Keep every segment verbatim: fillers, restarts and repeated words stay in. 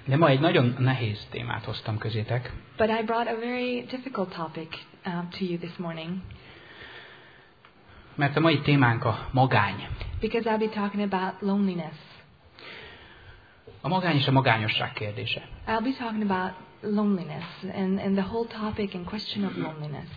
De ma egy nagyon nehéz témát hoztam közétek. But I brought a very difficult topic uh, to you this morning. Mert a mai témánk a magány. Because I'll be talking about loneliness. A magány és a magányosság kérdése. I'll be talking about loneliness and, and the whole topic and question of loneliness.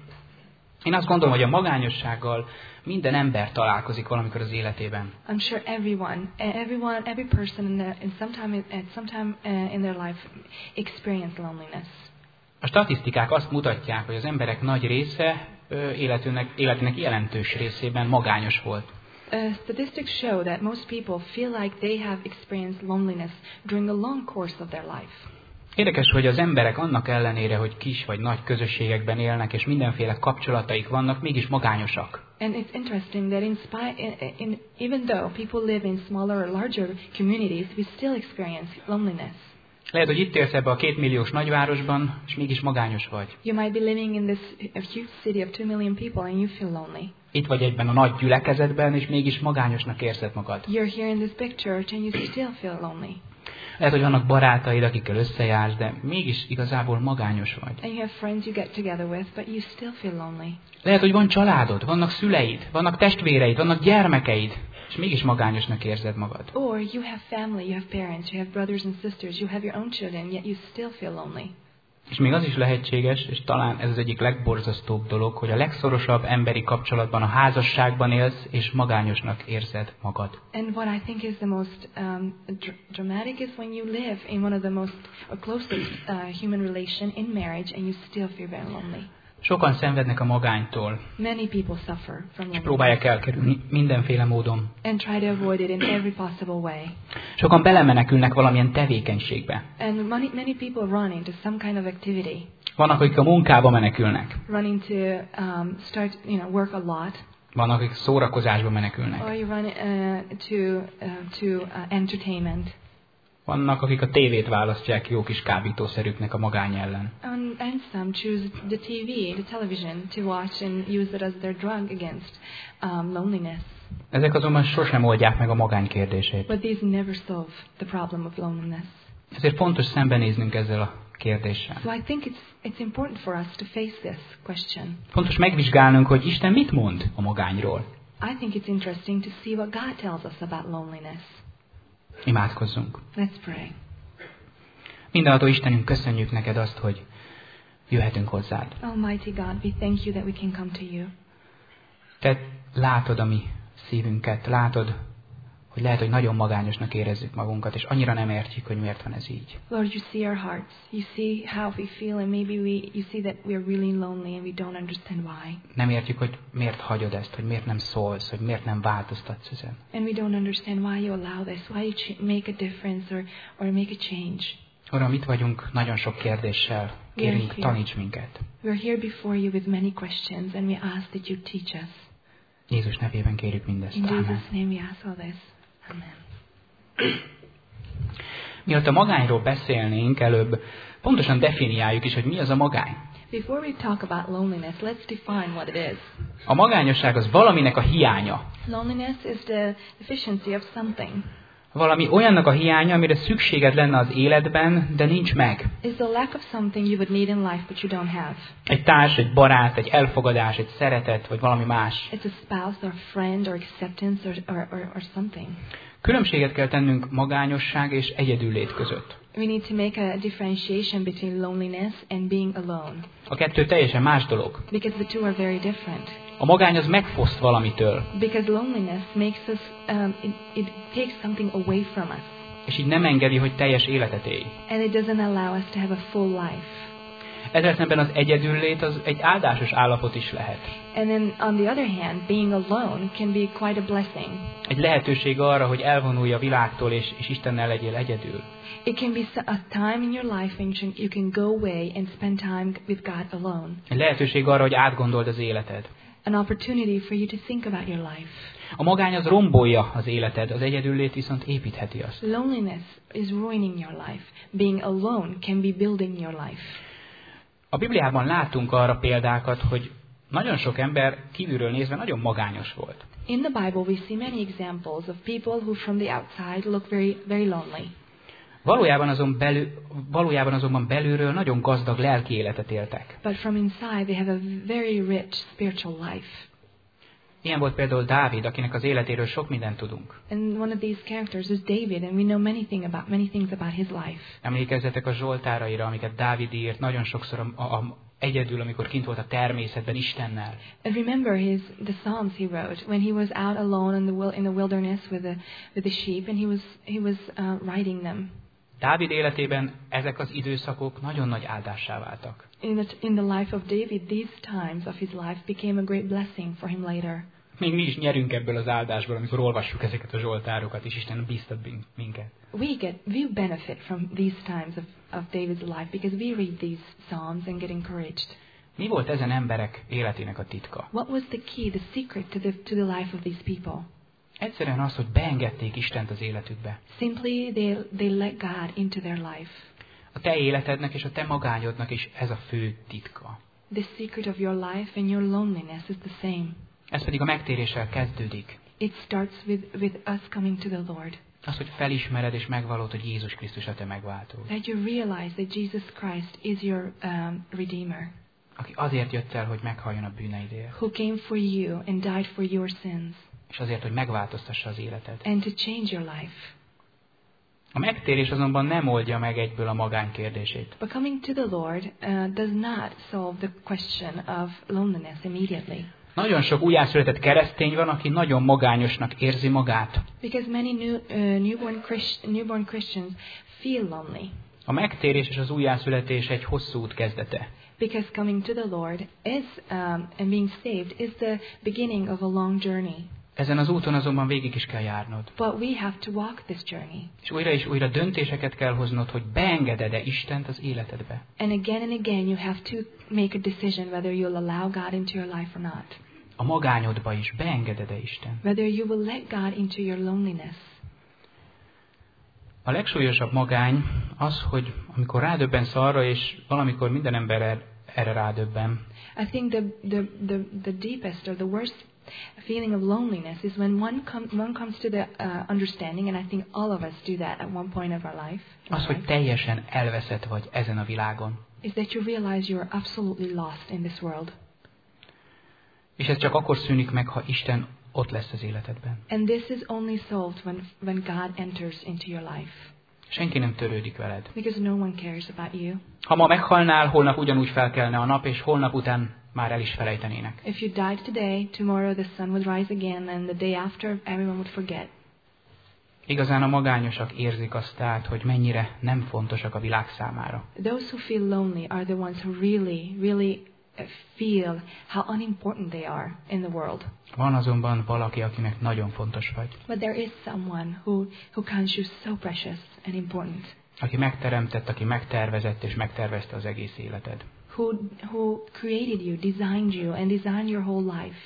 Én azt gondolom, hogy a magányossággal minden ember találkozik valamikor az életében. I'm sure everyone, everyone, every person in the, in some time, at some time uh, in their life experience loneliness. A statisztikák azt mutatják, hogy az emberek nagy része ö, életének, életének jelentős részében magányos volt. Uh, statistics show that most people feel like they have experienced loneliness during a long course of their life. Érdekes, hogy az emberek annak ellenére, hogy kis vagy nagy közösségekben élnek, és mindenféle kapcsolataik vannak, mégis magányosak. And it's interesting that in spite, in, in, even though people live in smaller or larger communities, we still experience loneliness. Lehet, hogy itt élsz ebbe a kétmilliós nagyvárosban, és mégis magányos vagy. You might be living in this a huge city of two million people and you feel lonely. Itt vagy egyben a nagy gyülekezetben, és mégis magányosnak érzed magad. You're here in this big church and you still feel lonely. Lehet, hogy vannak barátaid, akikkel összejársz, de mégis igazából magányos vagy. And you have friends you get together with, but you still feel lonely. Lehet, hogy van családod, vannak szüleid, vannak testvéreid, vannak gyermekeid, és mégis magányosnak érzed magad. Or you have family, you have parents, you have brothers and sisters, you have your own children, yet you still feel lonely. És még az is lehetséges, és talán ez az egyik legborzasztóbb dolog, hogy a legszorosabb emberi kapcsolatban, a házasságban élsz, és magányosnak érzed magad. And what I think is the most um, dr- dramatic is when you live in one of the most or closest uh, human relation in marriage and you still feel very lonely. Sokan szenvednek a magánytól, Many people suffer from és loneliness próbálják elkerülni mindenféle módon. and try to avoid it in every possible way. Sokan belemenekülnek valamilyen tevékenységbe. And many, many people run into some kind of activity, Vannak, akik a munkába menekülnek. running to um, start, you know, work a lot, Vannak, akik szórakozásba menekülnek. or you run uh, to uh, to uh, entertainment. Vannak, akik a tévét választják jó kis kábítószerüknek a magány ellen. And, and some choose the T V, the television, to watch and use it as their drug against um, loneliness. Ezek azonban sosem oldják meg a magány kérdését. But these never solve the problem of loneliness. Ezért fontos szembenéznünk ezzel a kérdéssel. So I think it's it's important for us to face this question. Fontos megvizsgálnunk, hogy Isten mit mond a magányról. I think it's interesting to see what God tells us about loneliness. Imádkozzunk. Let's pray. Mindenható Istenünk, köszönjük neked azt, hogy jöhetünk hozzád. Almighty God, we thank you that we can come to you. Te látod a mi szívünket, látod, hogy lehet, hogy nagyon magányosnak érezzük magunkat, és annyira nem értjük, hogy miért van ez így. Lord, you see our hearts. You see how we feel, and maybe we you see that we're really lonely and we don't understand why. Nem értjük, hogy miért hagyod ezt, hogy miért nem szólsz, hogy miért nem változtatsz ezen. And we don't understand why you allow this, why you ch- make a difference or, or make a change. Uram, itt vagyunk nagyon sok kérdéssel. Kérünk, taníts minket. We're here before you with many questions, and we ask that you teach us. Jézus nevében kérjük mindezt. In Amen. Jesus' name we ask all this. Amen. Mielőtt a magányról beszélnénk, előbb pontosan definiáljuk is, hogy mi az a magány. Before we talk about loneliness, let's define what it is. A magányosság az valaminek a hiánya. Loneliness is the deficiency of something. Valami olyannak a hiánya, amire szükséged lenne az életben, de nincs meg. It's the lack of something you would need in life but you don't have. Egy társ, egy barát, egy elfogadás, egy szeretet, vagy valami más. It's a spouse or friend or acceptance or, or, or, or something. Különbséget kell tennünk magányosság és egyedüllét között. We need to make a differentiation between loneliness and being alone. A kettő teljesen más dolog. Because the two are very different. A magány az megfoszt valamitől, Because loneliness makes us, um, it, it takes something away from us. és így nem engedi, hogy teljes életet élj. And it doesn't allow us to have a full life. Ezzel szemben az egyedüllét az egy áldásos állapot is lehet. And then on the other hand, being alone can be quite a blessing. Egy lehetőség arra, hogy elvonulj a világtól, és, és Istennel legyél egyedül. It can be a time in your life when you can go away and spend time with God alone. Egy lehetőség arra, hogy átgondold az életed. An opportunity for you to think about your life. A magány az rombolja az életed, az egyedüllét viszont építheti azt. Loneliness is ruining your life. Being alone can be building your life. A Bibliában látunk arra példákat, hogy nagyon sok ember kívülről nézve nagyon magányos volt. In the Bible we see many examples of people who from the outside look very very lonely. Valójában, azon belül, valójában azonban belülről nagyon gazdag lelki életet éltek. But from inside they have a very rich spiritual life. Ilyen volt például Dávid, akinek az életéről sok mindent tudunk. And one of these characters is David, and we know many, thing about, many things about his life. Emlékezzetek a Zsoltáraira, amiket Dávid írt, nagyon sokszor a, a, a, egyedül, amikor kint volt a természetben Istennel. And remember his the psalms he wrote when he was out alone in the wil- in the wilderness with the with the sheep, and he was he was uh, writing them. Dávid életében ezek az időszakok nagyon nagy áldássá váltak. In the in the life of David, these times of his life became a great blessing for him later. Még mi is nyerünk ebből az áldásból, amikor olvassuk ezeket a zsoltárokat, és Isten bíztat minket. We get we benefit from these times of of David's life because we read these psalms and get encouraged. Mi volt ezen emberek életének a titka? What was the key, the secret to the to the life of these people? Egyszerűen az, hogy beengedték Istent az életükbe. Simply they they let God into their life. A te életednek és a te magányodnak is ez a fő titka. The secret of your life and your loneliness is the same. Ez pedig a megtéréssel kezdődik. It starts with with us coming to the Lord. Az, hogy felismered és megvallod, hogy Jézus Krisztus a te megváltód. That you realize that Jesus Christ is your um, Redeemer. Aki azért jött el, hogy meghalljon a bűneidért. Who came for you and died for your sins. És azért, hogy megváltoztassa az életed. And to change your life. A megtérés azonban nem oldja meg egyből a magány kérdését. But coming to the Lord uh, does not solve the question of loneliness immediately. Nagyon sok újjászületett keresztény van, aki nagyon magányosnak érzi magát. Because many new, uh, newborn, Christ, newborn Christians feel lonely. A megtérés és az újjászületés egy hosszú út kezdete. Because coming to the Lord is um, and being saved is the beginning of a long journey. Ezen az úton azonban végig is kell járnod. But we have to walk this journey. És újra és újra döntéseket kell hoznod, hogy beengeded-e Istent az életedbe. And again and again you have to make a decision whether you'll allow God into your life or not. A magányodba is beengeded-e Isten. Whether you will let God into your loneliness. A legsúlyosabb magány az, hogy amikor rádöbbensz arra, és valamikor minden ember erre rádöbben. I think the the the the deepest or the worst feeling of loneliness is when one comes one comes to the uh, understanding, and I think all of us do that at one point of our life. Az, hogy teljesen elveszett vagy ezen a világon. Is that you realize you are absolutely lost in this world. És ez csak akkor szűnik meg, ha Isten ott lesz az életedben. And this is only solved when when God enters into your life. Senki nem törődik veled. Because no one cares about you. Ha ma meghalnál, holnap ugyanúgy felkelne a nap, és holnap után már el is felejtenének. If you died today, tomorrow the sun would rise again, and the day after everyone would forget. Igazán a magányosak érzik azt tehát, hogy mennyire nem fontosak a világ számára. Those who feel lonely are the ones who really, really feel how unimportant they are in the world. Van azonban valaki, akinek nagyon fontos vagy. But there is someone who, who counts you so precious and important. Aki megteremtett, aki megtervezett és megtervezte az egész életed. Who, who created you, designed you, and designed your whole life.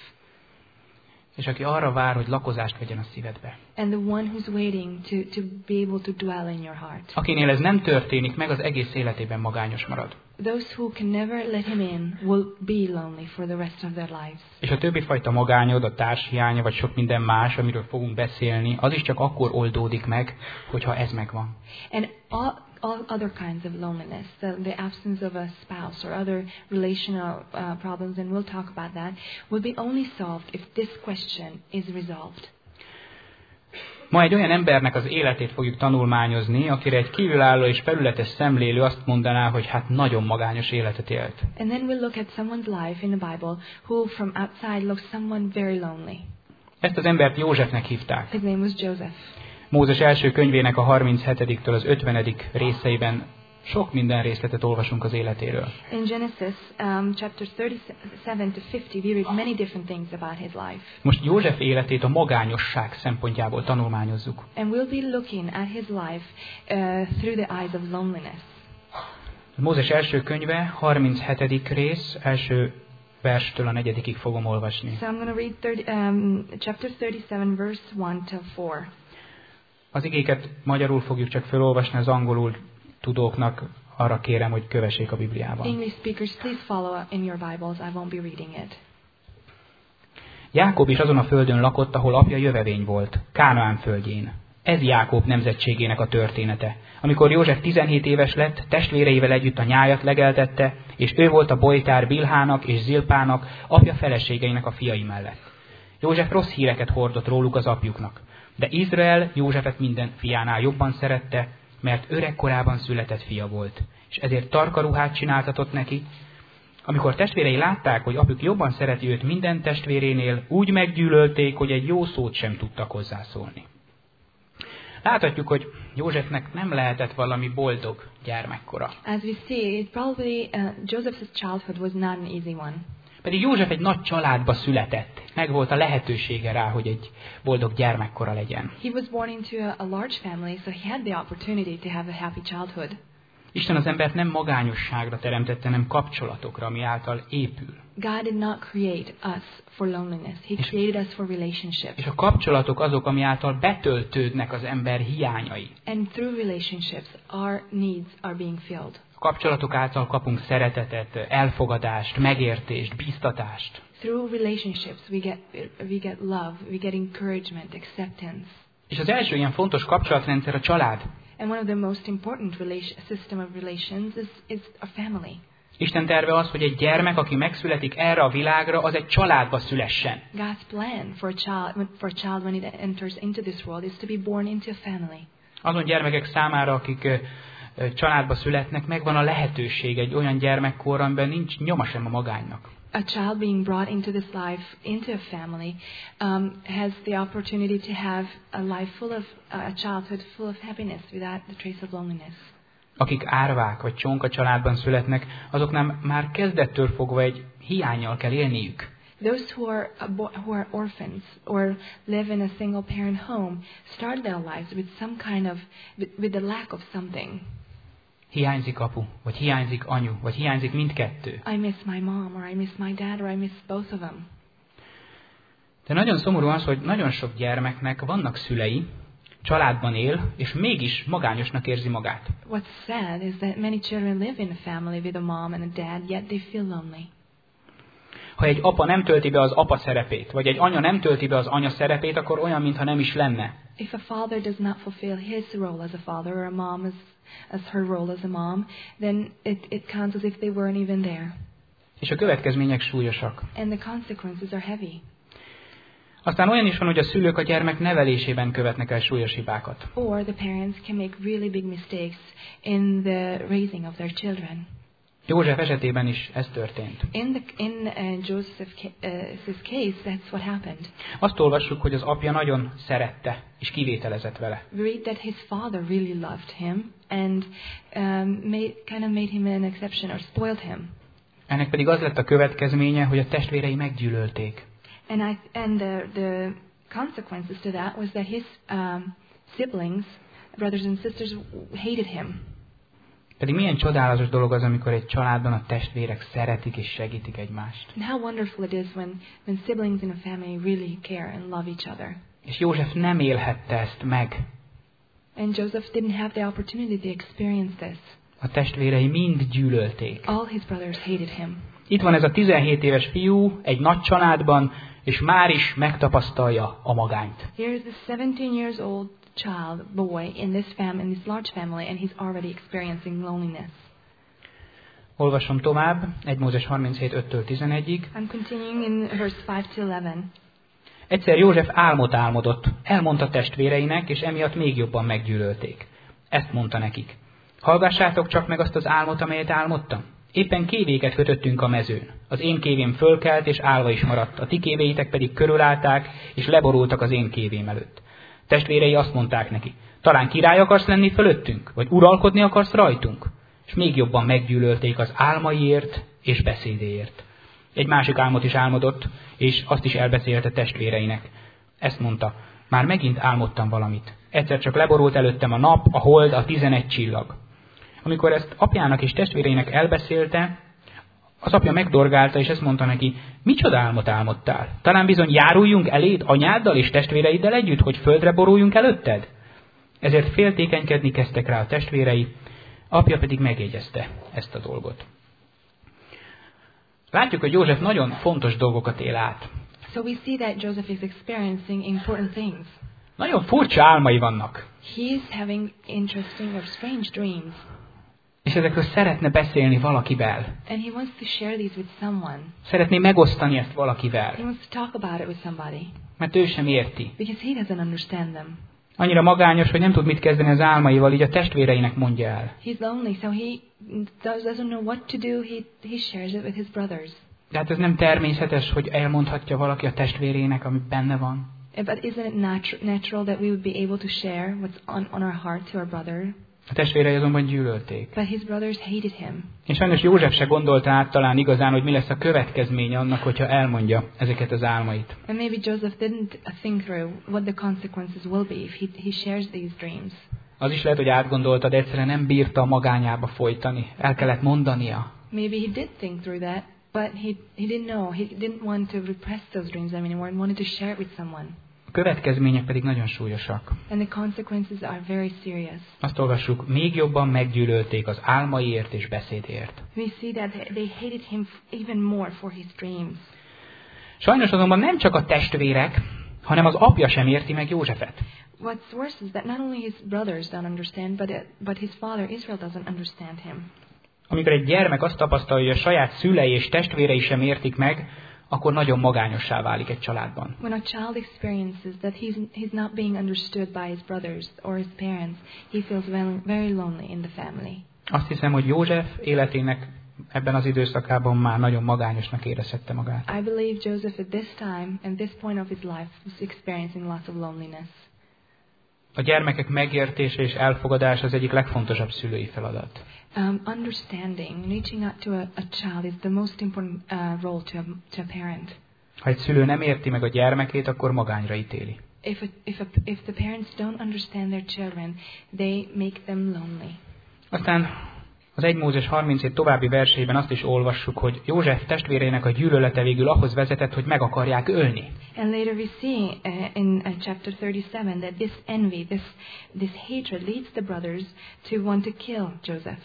És aki arra vár, hogy lakozást vegyen a szívedbe. And the one who's waiting to, to be able to dwell in your heart. Akinél ez nem történik, meg az egész életében magányos marad. Those who can never let him in will be lonely for the rest of their lives. És a többi fajta magányod, a társhiánya, vagy sok minden más, amiről fogunk beszélni, az is csak akkor oldódik meg, hogyha ez megvan. And all, all other kinds of loneliness, the, the absence of a spouse or other relational uh, problems, and we'll talk about that, will be only solved if this question is resolved. Ma egy olyan embernek az életét fogjuk tanulmányozni, akire egy kívülálló és felületes szemlélő azt mondaná, hogy hát nagyon magányos életet élt. And then we'll look at someone's life in the Bible who from outside looks someone very lonely. Ezt az embert Józsefnek hívták. His name was Joseph. Mózes első könyvének a harminchetidiktől az ötvenedik részeiben sok minden részletet olvasunk az életéről. In Genesis um, chapter thirty-seven to fifty, we read many different things about his life. Most József életét a magányosság szempontjából tanulmányozzuk. And we'll be looking at his life uh, through the eyes of loneliness. Mózes első könyve, harminchetedik rész, első verstől a negyedikig fogom olvasni. So I'm going to read thirty, um, chapter thirty-seven, verse one to four. Az igéket magyarul fogjuk csak felolvasni, az angolul tudóknak arra kérem, hogy kövessék a Bibliában. English speakers, please follow in your Bibles. I won't be reading it. Jákob is azon a földön lakott, ahol apja jövevény volt, Kánaán földjén. Ez Jákob nemzetségének a története. Amikor József tizenhét éves lett, testvéreivel együtt a nyájat legeltette, és ő volt a bojtár Bilhának és Zilpának, apja feleségeinek a fiai mellett. József rossz híreket hordott róluk az apjuknak, de Izrael Józsefet minden fiánál jobban szerette, mert öregkorában született fia volt, és ezért tarka ruhát csináltatott neki. Amikor testvérei látták, hogy apjuk jobban szereti őt minden testvérénél, úgy meggyűlölték, hogy egy jó szót sem tudtak hozzászólni. Láthatjuk, hogy Józsefnek nem lehetett valami boldog gyermekkora. As we see, it probably uh, Joseph's childhood was not an easy one. Pedig József egy nagy családba született. Meg volt a lehetősége rá, hogy egy boldog gyermekkora legyen. He was born into a, a large family, so he had the opportunity to have a happy childhood. Isten az embert nem magányosságra teremtette, hanem kapcsolatokra, ami által épül. God did not create us for loneliness. He És- created us for relationships. És a kapcsolatok azok, ami által betöltődnek az ember hiányai. And through relationships, our needs are being filled. A kapcsolatok által kapunk szeretetet, elfogadást, megértést, bíztatást. Through relationships, we get we get love, we get encouragement, acceptance. És az első ilyen fontos kapcsolatrendszer a család. And one of the most important relation, system of relations is, is a family. Isten terve az, hogy egy gyermek, aki megszületik erre a világra, az egy családba szülessen. God's plan for a child, for a child when it enters into this world is to be born into a family. Azon gyermekek számára, akik ö, ö, családba születnek, megvan a lehetőség egy olyan gyermekkorra, amiben nincs nyoma sem a magánynak. A child being brought into this life, into a family, um, has the opportunity to have a life full of, uh, a childhood full of happiness without the trace of loneliness. Akik árvák vagy csonka családban születnek, azoknál már kezdettől fogva egy hiánnyal kell élniük. Those who are who are orphans or live in a single parent home start their lives with some kind of with, with the lack of something. Hiányzik apu, vagy hiányzik anyu, vagy hiányzik mindkettő. I miss my mom, or I miss my dad, or I miss both of them. De nagyon szomorú az, hogy nagyon sok gyermeknek vannak szülei, családban él, és mégis magányosnak érzi magát. What's sad is that many children live in a family with a mom and a dad, yet they feel lonely. Ha egy apa nem tölti be az apa szerepét, vagy egy anya nem tölti be az anya szerepét, akkor olyan, mintha nem is lenne. If a father does not fulfill his role as a father, or a mom as, as her role as a mom, then it, it counts as if they weren't even there. És a következmények súlyosak. And the consequences are heavy. Aztán olyan is van, hogy a szülők a gyermek nevelésében követnek el súlyos hibákat. Or the parents can make really big mistakes in the raising of their children. József esetében is ez történt. In the in uh, Joseph's uh, case, that's what happened. Azt olvassuk, hogy az apja nagyon szerette, és kivételezett vele. We read that his father really loved him and um, made, kind of made him an exception or spoiled him. Ennek pedig az lett a következménye, hogy a testvérei meggyűlölték. And I and the the consequences to that was that his um, siblings, brothers and sisters, hated him. Pedig milyen csodálatos dolog az, amikor egy családban a testvérek szeretik és segítik egymást. And how wonderful it is when when siblings in a family really care and love each other. És József nem élhette ezt meg. And Joseph didn't have the opportunity to experience this. A testvérei mind gyűlölték. All his brothers hated him. Itt van ez a tizenhét éves fiú egy nagy családban, és már is megtapasztalja a magányt. Here is this seventeen years old child, boy, in this fam in this large family, and he's already experiencing loneliness. Olvasom tovább, egy Mózes harminchét öttől tizenegyig. I'm continuing in verse five to eleven. Egyszer József álmot álmodott, elmondta testvéreinek, és emiatt még jobban meggyűlölték. Ezt mondta nekik. Hallgassátok csak meg azt az álmot, amelyet álmodtam. Éppen kévéket kötöttünk a mezőn. Az én kévém fölkelt, és állva is maradt. A ti kévéitek pedig körülállták, és leborultak az én kévém előtt. Testvérei azt mondták neki, talán király akarsz lenni fölöttünk, vagy uralkodni akarsz rajtunk? És még jobban meggyűlölték az álmaiért és beszédéért. Egy másik álmot is álmodott, és azt is elbeszélte testvéreinek. Ezt mondta, már megint álmodtam valamit. Egyszer csak leborult előttem a nap, a hold, a tizenegy csillag. Amikor ezt apjának és testvéreinek elbeszélte, az apja megdorgálta, és ezt mondta neki, micsoda álmot álmodtál? Talán bizony járuljunk eléd anyáddal és testvéreiddel együtt, hogy földre boruljunk előtted? Ezért féltékenykedni kezdtek rá a testvérei, apja pedig megjegyezte ezt a dolgot. Látjuk, hogy József nagyon fontos dolgokat él át. So we see that Joseph is experiencing important things. nagyon furcsa álmai vannak. He's having interesting or strange dreams. És ezekről szeretne beszélni valakivel. And he wants to share these with someone. Szeretné megosztani ezt valakivel. He wants to talk about it with somebody. Mert ő sem érti. Because he doesn't understand them. Annyira magányos, hogy nem tud mit kezdeni az álmaival, így a testvéreinek mondja el. He's lonely, so he doesn't know what to do. He, he shares it with his brothers. De hát ez nem természetes, hogy elmondhatja valaki a testvérének, ami benne van. But isn't it natu- natural that we would be able to share what's on, on our heart to our brother? A testvérei azonban gyűlölték. But his brothers hated him. És sajnos József se gondolta át talán igazán, hogy mi lesz a következménye annak, hogyha elmondja ezeket az álmait. And maybe Joseph didn't think through what the consequences will be if he, he shares these dreams. Az is lehet, hogy átgondolta, de egyszerűen nem bírta a magányába folytani. El kellett mondania. Maybe he did think through that, but he, he didn't know. He didn't want to repress those dreams anymore and wanted to share it with someone. A következmények pedig nagyon súlyosak. And the consequences are very serious. Azt olvassuk, még jobban meggyűlölték az álmaiért és beszédért. We see that they hated him even more for his dreams. Sajnos azonban nem csak a testvérek, hanem az apja sem érti meg Józsefet. What's worse is that not only his brothers don't understand, but, uh, but his father Israel doesn't understand him. Amikor egy gyermek azt tapasztalja, hogy a saját szülei és testvérei sem értik meg, akkor nagyon magányossá válik egy családban. When a child experiences that he's, he's not being understood by his brothers or his parents, he feels very, very lonely in the family. Azt hiszem, hogy József életének ebben az időszakában már nagyon magányosnak érezhette magát. I believe Joseph at this time and this point of his life was experiencing lots of loneliness. A gyermekek megértése és elfogadása az egyik legfontosabb szülői feladat. Um, understanding, reaching out to a, a child is the most important uh, role to a, to a parent. Ha egy szülő nem érti meg a gyermekét, akkor magányra ítéli. If, a, if, a, if the parents don't understand their children, they make them lonely. Aztán az egy Mózes harminchét további verseiben azt is olvassuk, hogy József testvéreinek a gyűlölete végül ahhoz vezetett, hogy meg akarják ölni. And later we see uh, in uh, chapter thirty-seven that this envy, this, this hatred leads the brothers to want to kill Joseph.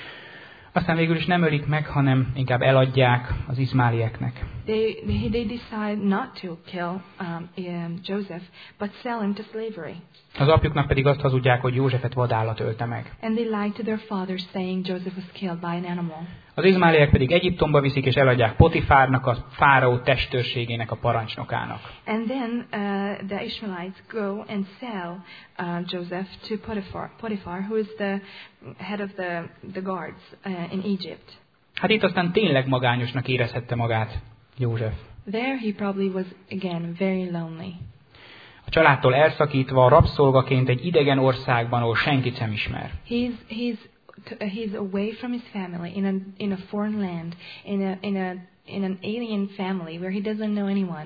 Aztán végül is nem ölik meg, hanem inkább eladják az izmálieknek. They, they, they decide not to kill um, um, Joseph, but sell him to slavery. Az apjuknak pedig azt hazudják, hogy Józsefet vadállat ölte meg. And they lied to their father, saying Joseph was killed by an animal. Az izmáliek pedig Egyiptomba viszik és eladják Potifárnak, a fáraó testőrségének a parancsnokának. And then uh, the Ishmaelites go and sell uh, Joseph to Potiphar, Potiphar, who is the head of the, the guards uh, in Egypt. Hát itt aztán tényleg magányosnak érezhette magát József. There he probably was again very lonely. A családtól elszakítva, rabszolgaként egy idegen országban, ahol senkit sem ismer. He's he's he's away from his family in a in a foreign land, in a in a in an alien family where he doesn't know anyone.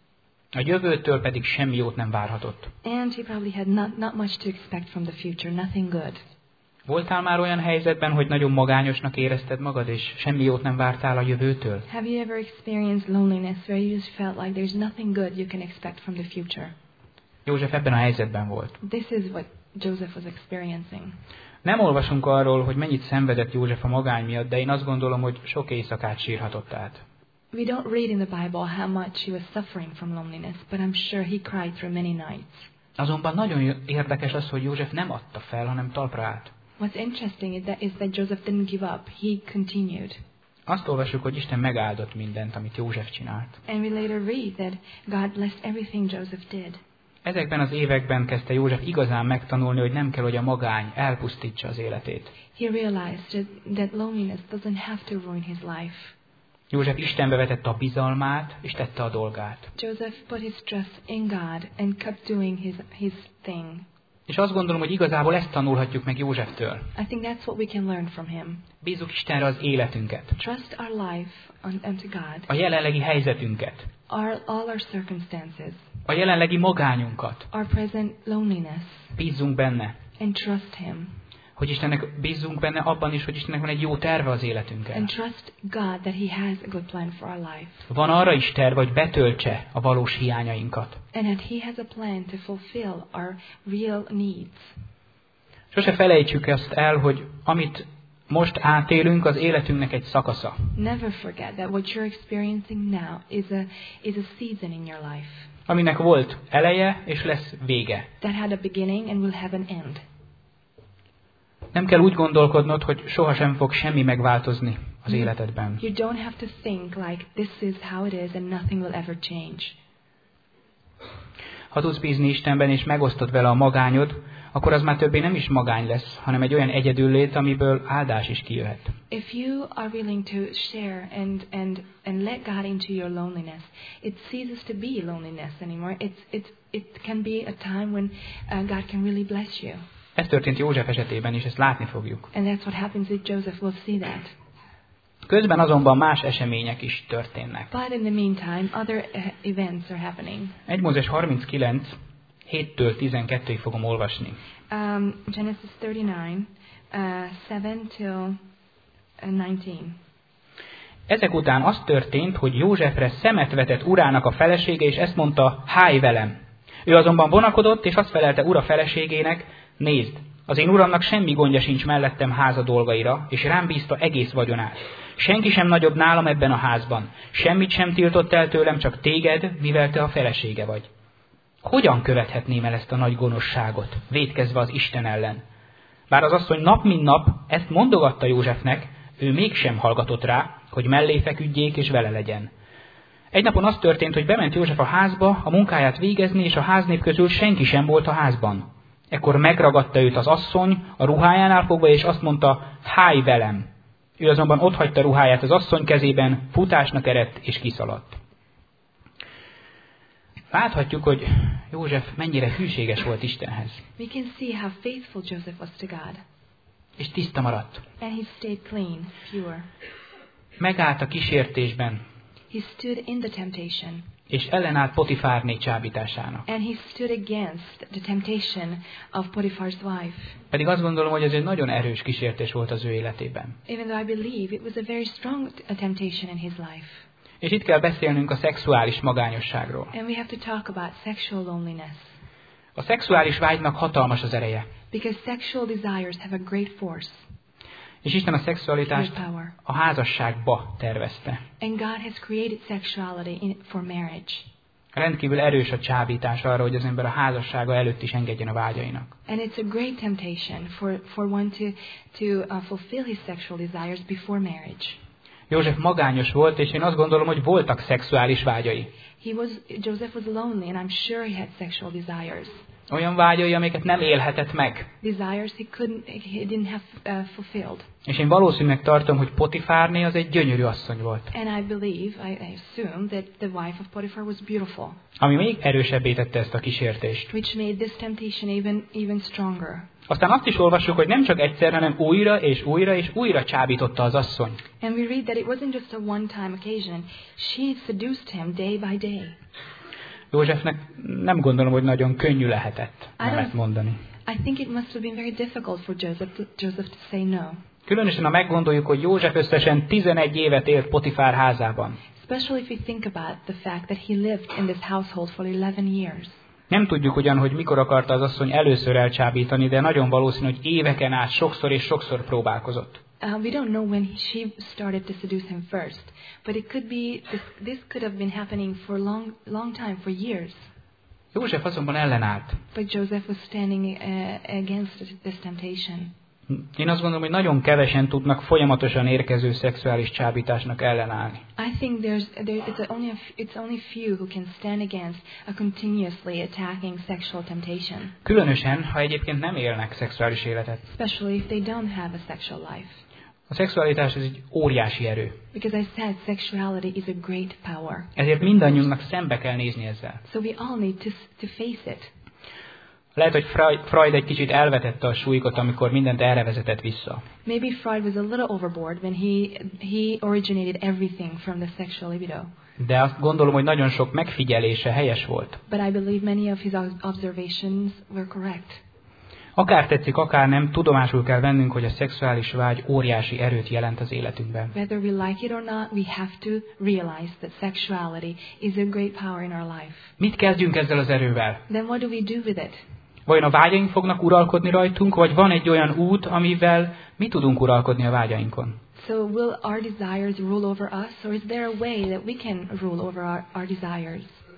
A jövőtől pedig semmi jót nem várhatott. And he probably had not not much to expect from the future, nothing good. Voltál már olyan helyzetben, hogy nagyon magányosnak érezted magad, és semmi jót nem vártál a jövőtől? Have you ever experienced loneliness where you just felt like there's nothing good you can expect from the future? József ebben a helyzetben volt. This is what Joseph was experiencing. Nem olvasunk arról, hogy mennyit szenvedett József a magány miatt, de én azt gondolom, hogy sok éjszakát sírhatott át. We don't read in the Bible how much he was suffering from loneliness, but I'm sure he cried through many nights. Azonban nagyon érdekes az, hogy József nem adta fel, hanem talpra állt. What's interesting is that, is that Joseph didn't give up. He continued. Azt olvassuk, hogy Isten megáldott mindent, amit József csinált. And we later read that God blessed everything Joseph did. Ezekben az években kezdte József igazán megtanulni, hogy nem kell, hogy a magány elpusztítsa az életét. He realized that, that loneliness doesn't have to ruin his life. József Istenbe vetette a bizalmát, és tette a dolgát. Joseph put his trust in God and kept doing his, his thing. És azt gondolom, hogy igazából ezt tanulhatjuk meg Józseftől. I think that's what we can learn from him. Bízzuk Istenre az életünket. Trust our life on, onto God. A jelenlegi helyzetünket. Our, all our circumstances. A jelenlegi magányunkat. Our present loneliness. Bízzunk benne. And trust him. Hogy Istennek bízzunk benne abban is, hogy Istennek van egy jó terve az életünkkel. And trust God that he has a good plan for our life. Van arra is terve, hogy betöltse a valós hiányainkat. And that he has a plan to fulfill our real needs. Sose felejtsük ezt el, hogy amit most átélünk, az életünknek egy szakasza. Never forget that what you're experiencing now is a is a season in your life. aminek volt eleje és lesz vége. That had a beginning and will have an end. Nem kell úgy gondolkodnod, hogy sohasem fog semmi megváltozni az You- életedben. You don't have to think like this is how it is and nothing will ever change. Ha tudsz bízni Istenben és megosztod vele a magányod, akkor az már többé nem is magány lesz, hanem egy olyan egyedüllét, amiből áldás is kijöhet. If you are willing to share and, and, and let God into your loneliness, it ceases to be loneliness anymore. It's, it's, it can be a time when uh, God can really bless you. Ez történt József esetében is, ezt látni fogjuk. And that's what happens with Joseph. We'll see that. Közben azonban más események is történnek. But in the meantime, other uh, events are happening. egy Mózes harminckilenc, héttől tizenkettőig fogom olvasni. Um, Genesis thirty-nine, uh, seven till uh, nineteen. Ezek után az történt, hogy Józsefre szemet vetett urának a felesége, és ezt mondta, háj velem. Ő azonban vonakodott, és azt felelte ura feleségének, nézd, az én uramnak semmi gondja sincs mellettem háza dolgaira, és rám bízta egész vagyonát. Senki sem nagyobb nálam ebben a házban. Semmit sem tiltott el tőlem, csak téged, mivel te a felesége vagy. Hogyan követhetném el ezt a nagy gonoszságot, vétkezve az Isten ellen? Bár az asszony nap mint nap ezt mondogatta Józsefnek, ő mégsem hallgatott rá, hogy mellé feküdjék és vele legyen. Egy napon az történt, hogy bement József a házba a munkáját végezni, és a háznép közül senki sem volt a házban. Ekkor megragadta őt az asszony a ruhájánál fogva, és azt mondta, háj velem. Ő azonban otthagyta ruháját az asszony kezében, futásnak eredt és kiszaladt. Láthatjuk, hogy József mennyire hűséges volt Istenhez, We can see how faithful Joseph was to God. és tiszta maradt. And he stayed clean, pure. Megállt a kísértésben, He stood in the temptation. és ellenállt Potifárné csábításának. And he stood against the temptation of Potiphar's wife. Pedig azt gondolom, hogy ez egy nagyon erős kísértés volt az ő életében. Even though I believe it was a very strong t- a temptation in his life. És itt kell beszélnünk a szexuális magányosságról. And we have to talk about sexual loneliness. A szexuális vágynak hatalmas az ereje. Because sexual desires have a great force, És Isten a great szexualitást power. a házasságba tervezte. And God has created sexuality in, for marriage. Rendkívül erős a csábítás arra, hogy az ember a házassága előtt is engedjen a vágyainak. And it's a great temptation for, for one to, to uh, fulfill his sexual desires before marriage. József magányos volt, és én azt gondolom, hogy voltak szexuális vágyai. He was, Joseph was lonely, and I'm sure he had sexual desires. Olyan vágyai, amiket nem élhetett meg. Desires he couldn't, he didn't have uh, fulfilled. És én valószínűleg tartom, hogy Potifárné az egy gyönyörű asszony volt. And I believe, I, I assume that the wife of Potiphar was beautiful, Ami még erősebbé tette ezt a kísértést. which made this temptation even, even stronger. Aztán azt is olvassuk, hogy nem csak egyszer, hanem újra és újra és újra csábította az asszony. And we read that it wasn't just a one-time occasion. She seduced him day by day. Józsefnek nem gondolom, hogy nagyon könnyű lehetett I nemet don't- mondani. I think it must have been very difficult for Joseph to, Joseph to say no. Különösen, ha meggondoljuk, hogy József összesen tizenegy évet élt Potifár házában. Especially if we think about the fact that he lived in this household for eleven years. Nem tudjuk ugyan, hogy mikor akarta az asszony először elcsábítani, de nagyon valószínű, hogy éveken át sokszor és sokszor próbálkozott. Uh, we don't know when he, she started to seduce him first, but it could be this, this could have been happening for a long, long time, for years. József azonban ellenállt. But Joseph was standing uh, against this temptation. Én azt gondolom, hogy nagyon kevesen tudnak folyamatosan érkező szexuális csábításnak ellenállni. I think there's there, it's a only a, f- it's only few who can stand against a continuously attacking sexual temptation, Különösen, ha egyébként nem élnek szexuális életet. especially if they don't have a sexual life. A szexualitás ez egy óriási erő. Because I said sexuality is a great power. Ezért mindannyiunknak szembe kell nézni ezzel. So we all need to to face it. Lehet, hogy Freud, Freud egy kicsit elvetette a súlykot, amikor mindent erre vezetett vissza. Maybe Freud was a little overboard when he he originated everything from the sexual libido. De azt gondolom, hogy nagyon sok megfigyelése helyes volt. But I believe many of his ob- observations were correct. Akár tetszik, akár nem, tudomásul kell vennünk, hogy a szexuális vágy óriási erőt jelent az életünkben. Whether we like it or not, we have to realize that sexuality is a great power in our life. Mit kezdjünk ezzel az erővel? Then what do we do with it? Vajon a vágyaink fognak uralkodni rajtunk, vagy van egy olyan út, amivel mi tudunk uralkodni a vágyainkon? So will our desires rule over us, or is there a way that we can rule over our, our desires?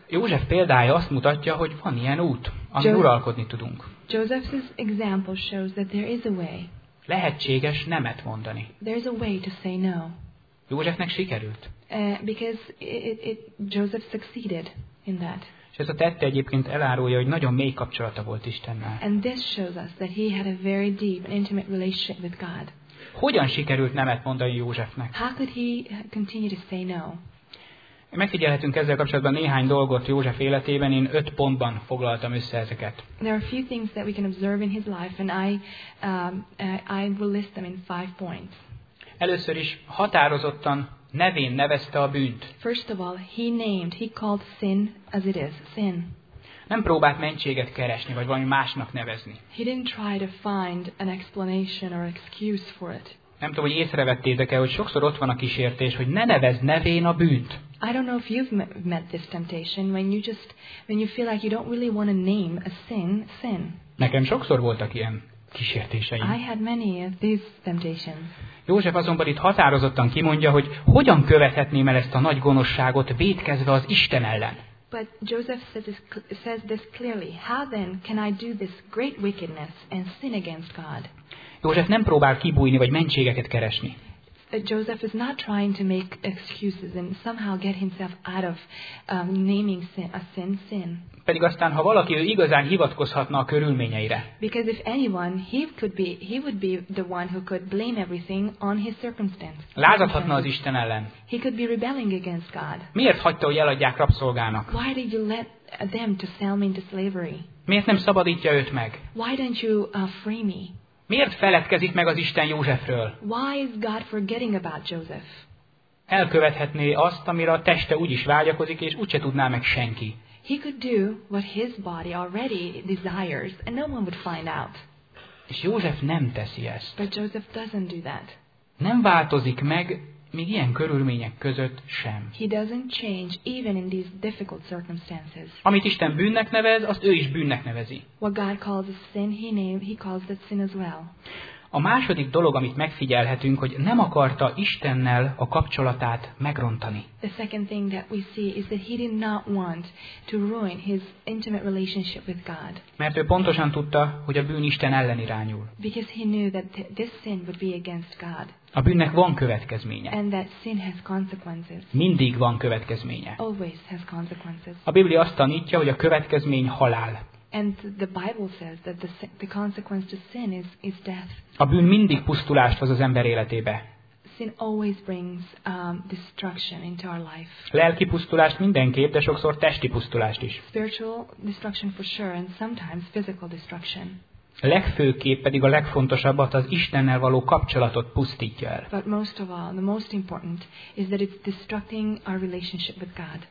József példája azt mutatja, hogy van ilyen út, amin Jo- uralkodni tudunk. Joseph's example shows that there is a way. Lehetséges nemet mondani. There's a way to say no. Józsefnek sikerült. Uh, because it, it, it, Joseph succeeded in that. És ez a tette egyébként elárulja, hogy nagyon mély kapcsolata volt Istennel. And this shows us that he had a very deep and intimate relationship with God. Hogyan sikerült nemet mondani Józsefnek? How could he continue to say no? Megfigyelhetünk ezzel kapcsolatban néhány dolgot József életében, én öt pontban foglaltam össze ezeket. There are a few things that we can observe in his life, and I, um, uh, I will list them in five points. Először is határozottan nevén nevezte a bűnt. First of all, he named, he called sin as it is, sin. Nem próbált mentséget keresni, vagy valami másnak nevezni. He didn't try to find an explanation or excuse for it. Nem tudom, hogy észrevettétek-e, hogy sokszor ott van a kísértés, hogy ne nevezd nevén a bűnt. I don't know if you've met, met this temptation when you just, when you feel like you don't really want to name a sin, sin. Nekem sokszor voltak ilyen kísértéseim. I had many of these temptations. József azonban itt határozottan kimondja, hogy hogyan követhetném el ezt a nagy gonoszságot, vétkezve az Isten ellen. But Joseph says this, says this clearly. How then can I do this great wickedness and sin against God? József nem próbál kibújni, vagy mentségeket keresni. Joseph is not trying to make excuses and somehow get himself out of um, naming sin, a sin sin. Pedig aztán, ha valaki ő igazán hivatkozhatna a körülményeire. Because if anyone, he could be, he would be the one who could blame everything on his circumstance. Lázadhatna az Isten ellen. He could be rebelling against God. Miért hagyta, hogy eladják rabszolgának? Why did you let them to sell me into slavery? Miért nem szabadítja őt meg? Why don't you uh, free me? Miért feledkezik meg az Isten Józsefről? Why is God forgetting about Joseph? Elkövethetné azt, amire a teste úgyis vágyakozik, és úgyse tudná meg senki. He could do what his body already desires, and no one would find out. És József nem teszi ezt. But Joseph doesn't do that. Nem változik meg, még ilyen körülmények között sem. He doesn't change even in these difficult circumstances. Amit Isten bűnnek nevez, azt ő is bűnnek nevezi. What God calls a sin, he name, he calls that sin as well. A második dolog, amit megfigyelhetünk, hogy nem akarta Istennel a kapcsolatát megrontani. The second thing that we see is that he did not want to ruin his intimate relationship with God. Mert ő pontosan tudta, hogy a bűn Isten ellen irányul. Because he knew that th- this sin would be against God. A bűnnek van következménye. And that sin has consequences. Mindig van következménye. Always has consequences. A Biblia azt tanítja, hogy a következmény halál. And the Bible says that the, the consequence to sin is, is death. A bűn mindig pusztulást hoz az ember életébe. Sin always brings um, destruction into our life. Lelki pusztulást mindenképp, de sokszor testi pusztulást is. Spiritual destruction for sure, and sometimes physical destruction. Legfőképp pedig a legfontosabbat, az Istennel való kapcsolatot pusztítja el. But most of all, the most important is that it's destructing our relationship with God.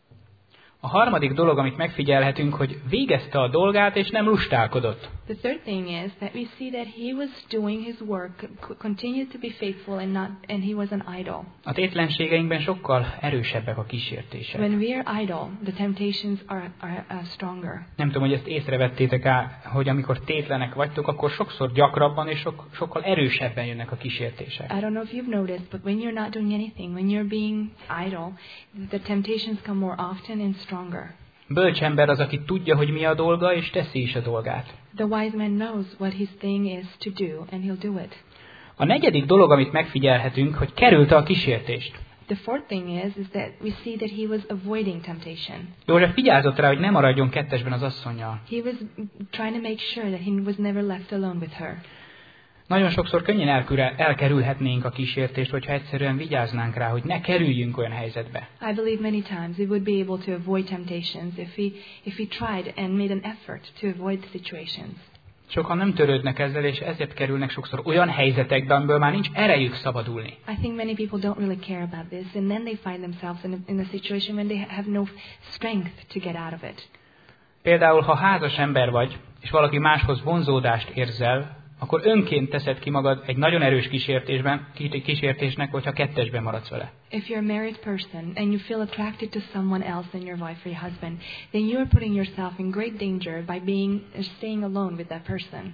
A harmadik dolog, amit megfigyelhetünk, hogy végezte a dolgát, és nem lustálkodott. The third thing is that we see that he was doing his work, continued to be faithful, and not, and he was an idol. A tétlenségeinkben sokkal erősebbek a kísértések. When we are idle, the temptations are, are uh, stronger. Nem tudom, hogy ezt észrevettétek-e, hogy amikor tétlenek vagytok, akkor sokszor gyakrabban és sok, sokkal erősebben jönnek a kísértések. I don't know if you've noticed, but when you're not doing anything, when you're being idle, the temptations come more often and stronger. Bölcs ember az, aki tudja, hogy mi a dolga, és teszi is a dolgát. The wise man knows what his thing is to do, and he'll do it. A negyedik dolog, amit megfigyelhetünk, hogy kerülte a kísértést. The fourth thing is, is that we see that he was avoiding temptation. József vigyázott rá, hogy ne maradjon kettesben az asszonnyal. He was trying to make sure that he was never left alone with her. Nagyon sokszor könnyen elkerülhetnénk a kísértést, hogyha egyszerűen vigyáznánk rá, hogy ne kerüljünk olyan helyzetbe. I believe many times we would be able to avoid temptations if we, if we tried and made an effort to avoid situations. Sokan nem törődnek ezzel, és ezért kerülnek sokszor olyan helyzetekbe, amiből már nincs erejük szabadulni. I think many people don't really care about this, and then they find themselves in a, in a situation when they have no strength to get out of it. Például, ha házas ember vagy, és valaki máshoz vonzódást érzel, akkor önként teszed ki magad egy nagyon erős kísértésben, kísértésnek, hogyha kettesben maradsz vele. If you're a married person and you feel attracted to someone else than your wife or your husband, then you are putting yourself in great danger by being staying alone with that person.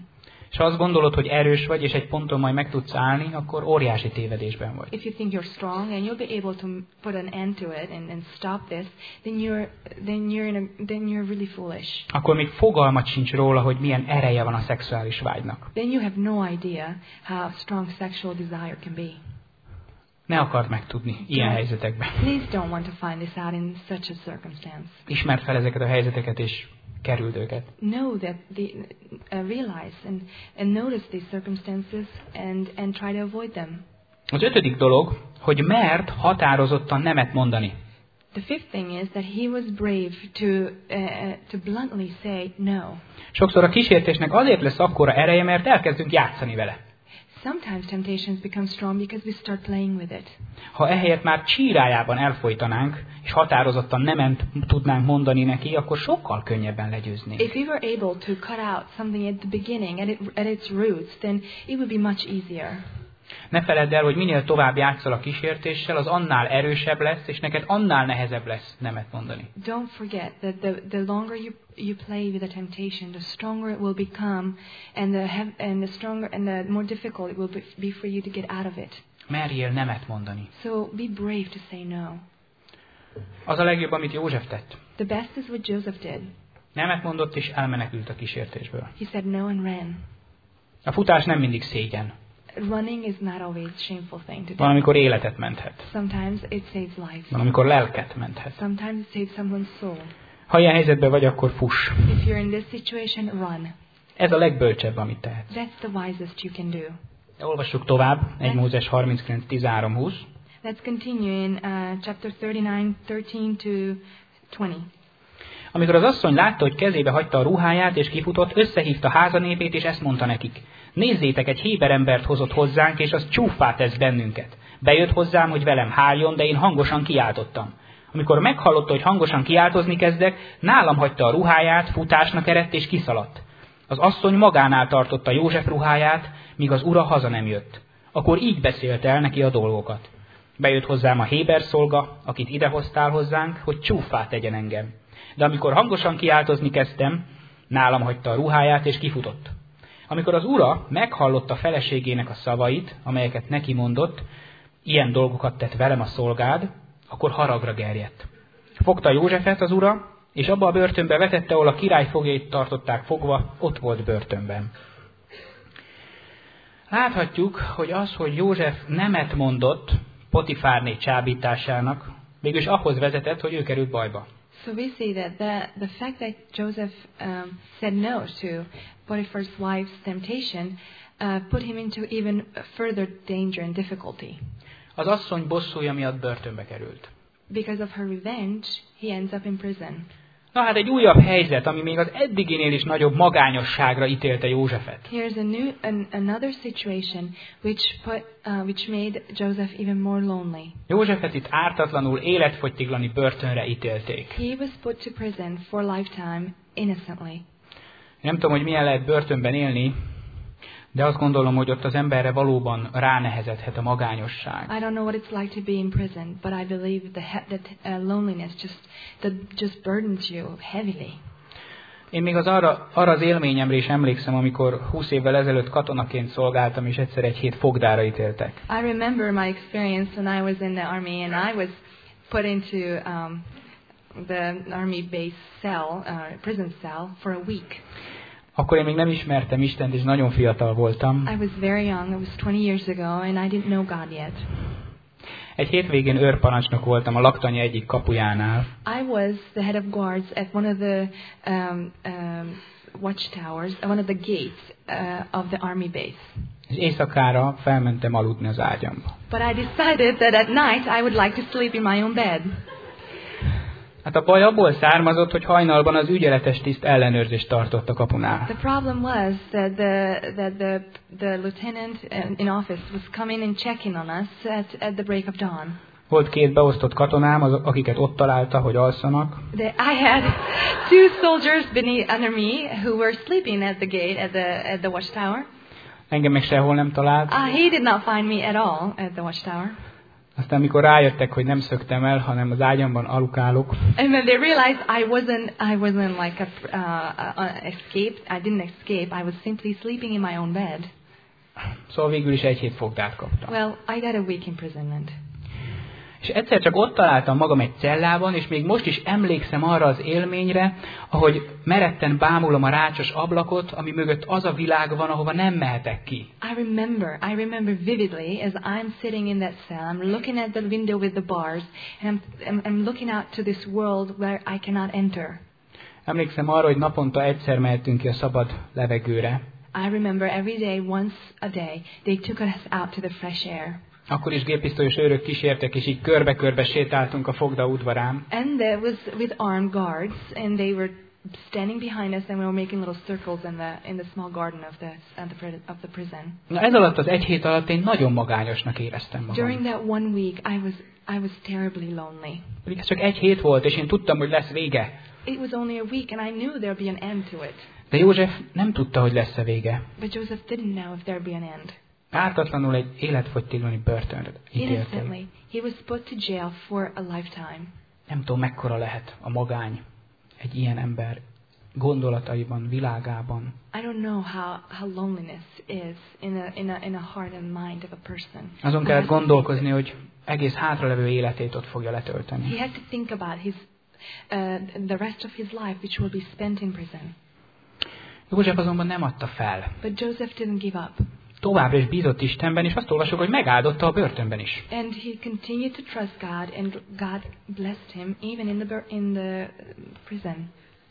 És ha azt gondolod, hogy erős vagy, és egy ponton majd meg tudsz állni, akkor óriási tévedésben vagy. If you think you're strong and you'll be able to put an end to it and, and stop this, then you're then you're in a, then you're really foolish. Akkor még fogalmat sincs róla, hogy milyen ereje van a szexuális vágynak. Then you have no idea how strong sexual desire can be. Ne akard megtudni ilyen Don't- helyzetekben. Please don't want to find this out in such a circumstance. Ismerd fel ezeket a helyzeteket, és kerüld őket. Know that the uh, realize and and notice these circumstances and and try to avoid them. Az ötödik dolog, hogy mert határozottan nemet mondani. The fifth thing is that he was brave to uh, uh, to bluntly say no. Sokszor a kísértésnek azért lesz akkora ereje, mert elkezdünk játszani vele. Sometimes temptations become strong because we start playing with it. Ha ehelyett már csírájában elfolytanánk, és határozottan nemet tudnánk mondani neki, akkor sokkal könnyebben legyőznénk. If we were able to cut out something at the beginning, at, it, at its roots, then it would be much easier. Ne feledd el, hogy minél tovább játszol a kísértéssel, az annál erősebb lesz, és neked annál nehezebb lesz nemet mondani. Don't forget that the the longer you you play with the temptation, the stronger it will become, and the hev- and the stronger and the more difficult it will be, be for you to get out of it. Merjél nemet mondani. So be brave to say no. Az a legjobb, amit József tett. The best is what Joseph did. Nemet mondott, és elmenekült a kísértésből. He said no and ran. A futás nem mindig szégyen. Running is not always a shameful thing to do. Van, amikor életet menthet. Sometimes it saves lives. Van, amikor lelket menthet. Sometimes it saves someone's soul. Ha ilyen helyzetben vagy, akkor fuss. If you're in this situation, run. Ez a legbölcsebb, amit tehetsz. That's the wisest you can do. Olvassuk tovább, egy Mózes harminckilenc tizenhárom húsz. Let's continue in uh, chapter thirty-nine, thirteen to twenty. Amikor az asszony látta, hogy kezébe hagyta a ruháját, és kifutott, összehívta házanépét, és ezt mondta nekik. Nézzétek, egy héber embert hozott hozzánk, és az csúffá tesz bennünket. Bejött hozzám, hogy velem háljon, de én hangosan kiáltottam. Amikor meghallotta, hogy hangosan kiáltozni kezdek, nálam hagyta a ruháját, futásnak eredt, és kiszaladt. Az asszony magánál tartotta József ruháját, míg az ura haza nem jött. Akkor így beszélt el neki a dolgokat. Bejött hozzám a héber szolga, akit idehoztál hozzánk, hogy csúffá tegyen engem. De amikor hangosan kiáltozni kezdtem, nálam hagyta a ruháját, és kifutott. Amikor az ura meghallotta feleségének a szavait, amelyeket neki mondott, ilyen dolgokat tett velem a szolgád, akkor haragra gerjedt. Fogta Józsefet az ura, és abba a börtönbe vetette, ahol a király fogjait tartották fogva, ott volt börtönben. Láthatjuk, hogy az, hogy József nemet mondott Potifárné csábításának, mégis ahhoz vezetett, hogy ő került bajba. So we see that the, the fact that Joseph um, said no to Potiphar's wife's temptation uh, put him into even further danger and difficulty. Az asszony bosszúja miatt börtönbe került. Because of her revenge, he ends up in prison. Na hát egy újabb helyzet, ami még az eddiginél is nagyobb magányosságra ítélte Józsefet. Here's a new, an, another situation which put, uh, which made Joseph even more lonely. Józsefet itt ártatlanul életfogytiglani börtönre ítélték. He was put to prison for a lifetime innocently. Nem tudom, hogy milyen lehet börtönben élni, de azt gondolom, hogy ott az emberre valóban ránehezedhet a magányosság. I don't know what it's like to be in prison, but I believe the he- that uh, loneliness just that just burdens you heavily. Én még az arra, arra az élményemre is emlékszem, amikor húsz évvel ezelőtt katonaként szolgáltam, és egyszer egy hét fogdára ítéltek. I remember my experience when I was in the army and I was put into um, the army base cell, uh, prison cell for a week. Akkor én még nem ismertem Istent, és nagyon fiatal voltam. I was very young. It was twenty years ago, and I didn't know God yet. Egy hétvégén őrparancsnok voltam a laktanya egyik kapujánál. I was the head of guards at one of the um, um, watchtowers, one of the gates uh, of the army base. És éjszakára felmentem aludni az ágyamba. But I decided that at night I would like to sleep in my own bed. Hát a baj abból származott, hogy hajnalban az ügyeletes tiszt ellenőrzést tartott a kapunál. The problem was that the that the the lieutenant in office was coming and checking on us at at the break of dawn. Volt két beosztott katonám, az, akiket ott találta, hogy alszanak. The, I had two soldiers beneath under me who were sleeping at the gate at the at the watchtower. Engem meg sehol nem talált. Uh, he did not find me at all at the watchtower. Aztán amikor rájöttek, hogy nem szöktem el, hanem az ágyamban alukálok, And when they realized I wasn't, I wasn't like a, uh, uh, escaped, I didn't escape, I was simply sleeping in my own bed. szóval végül is egy hét fogdát kaptam. Well, I got a week imprisonment. És egyszer csak ott találtam magam egy cellában, és még most is emlékszem arra az élményre, ahogy meretten bámulom a rácsos ablakot, ami mögött az a világ van, ahova nem mehetek ki. I remember, I remember vividly as I'm sitting in that cell, I'm looking at the window with the bars, and I'm, I'm, I'm looking out to this world where I cannot enter. Emlékszem arra, hogy naponta egyszer mehetünk ki a szabad levegőre. I remember every day, once a day, they took us out to the fresh air. Akkor is géppisztolyos őrök kísértek, és így körbe-körbe sétáltunk a fogda udvarán. And there was with armed guards, and they were standing behind us, and we were making little circles in the in the small garden of the of the, of the prison. Na ez alatt az egy hét alatt én nagyon magányosnak éreztem magam. During that one week, I was I was terribly lonely. Pedig ez csak egy hét volt, és én tudtam, hogy lesz vége. It was only a week, and I knew there'd be an end to it. De József nem tudta, hogy lesz a vége. But Joseph didn't know if there'd be an end. Ártatlanul egy életfogytiglani börtönre ítélték. Innocently, he was put to jail for a lifetime. Nem tudom, mekkora lehet a magány egy ilyen ember gondolataiban, világában. I don't know how, how loneliness is in a, in, a, in a heart and mind of a person. Azon kellett gondolkozni, hogy egész hátralevő életét ott fogja letölteni. He had to think about his, uh, the rest of his life, which will be spent in prison. József azonban nem adta fel. But Joseph didn't give up. Továbbra is bízott Istenben, és azt olvasok, hogy megáldotta a börtönben is. And he continued to trust God, and God blessed him even in the in the prison.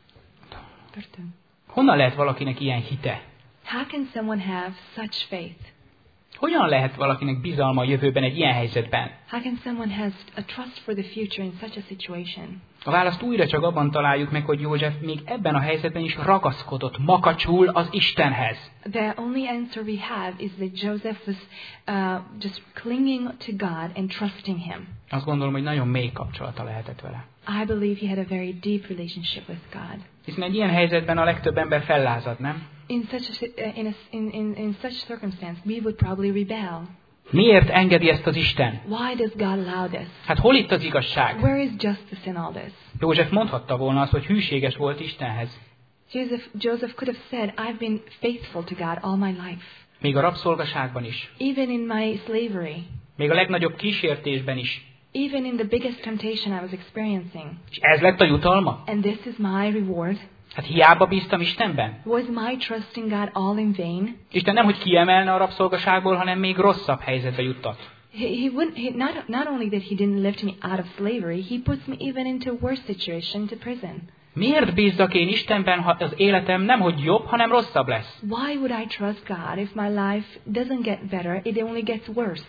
Börtön. Honnan lehet valakinek ilyen hite? How can someone have such faith? Hogyan lehet valakinek bizalma a jövőben egy ilyen helyzetben? How can someone have a trust for the future in such a situation? A választ újra csak abban találjuk meg, hogy József még ebben a helyzetben is ragaszkodott makacsul az Istenhez. The only answer we have is that Joseph was uh, just clinging to God and trusting Him. Azt gondolom, hogy nagyon mély kapcsolata lehetett vele. I believe he had a very deep relationship with God. Hiszen egy ilyen helyzetben a legtöbb ember fellázad, nem? In such a, in, a, in, in, in such circumstance, we would probably rebel. Miért engedi ezt az Isten? Why does God allow this? Hát hol itt az igazság? Where is justice in all this? József mondhatta volna azt, hogy hűséges volt Istenhez. Joseph, Joseph could have said, I've been faithful to God all my life. Még a rabszolgaságban is. Even in my slavery. Még a legnagyobb kísértésben is. Even in the biggest temptation I was experiencing. És ez lett a jutalma? And this is my reward. Hát hiába bíztam Istenben? Was my trust in God all in vain? Isten nem, hogy kiemelne a rabszolgaságból, hanem még rosszabb helyzetbe juttat. He, he wouldn't. He, not not only that he didn't lift me out of slavery, he puts me even into a worse situation, to prison. Miért bízzak én Istenben, ha az életem nem hogy jobb, hanem rosszabb lesz? Why would I trust God if my life doesn't get better, it only gets worse?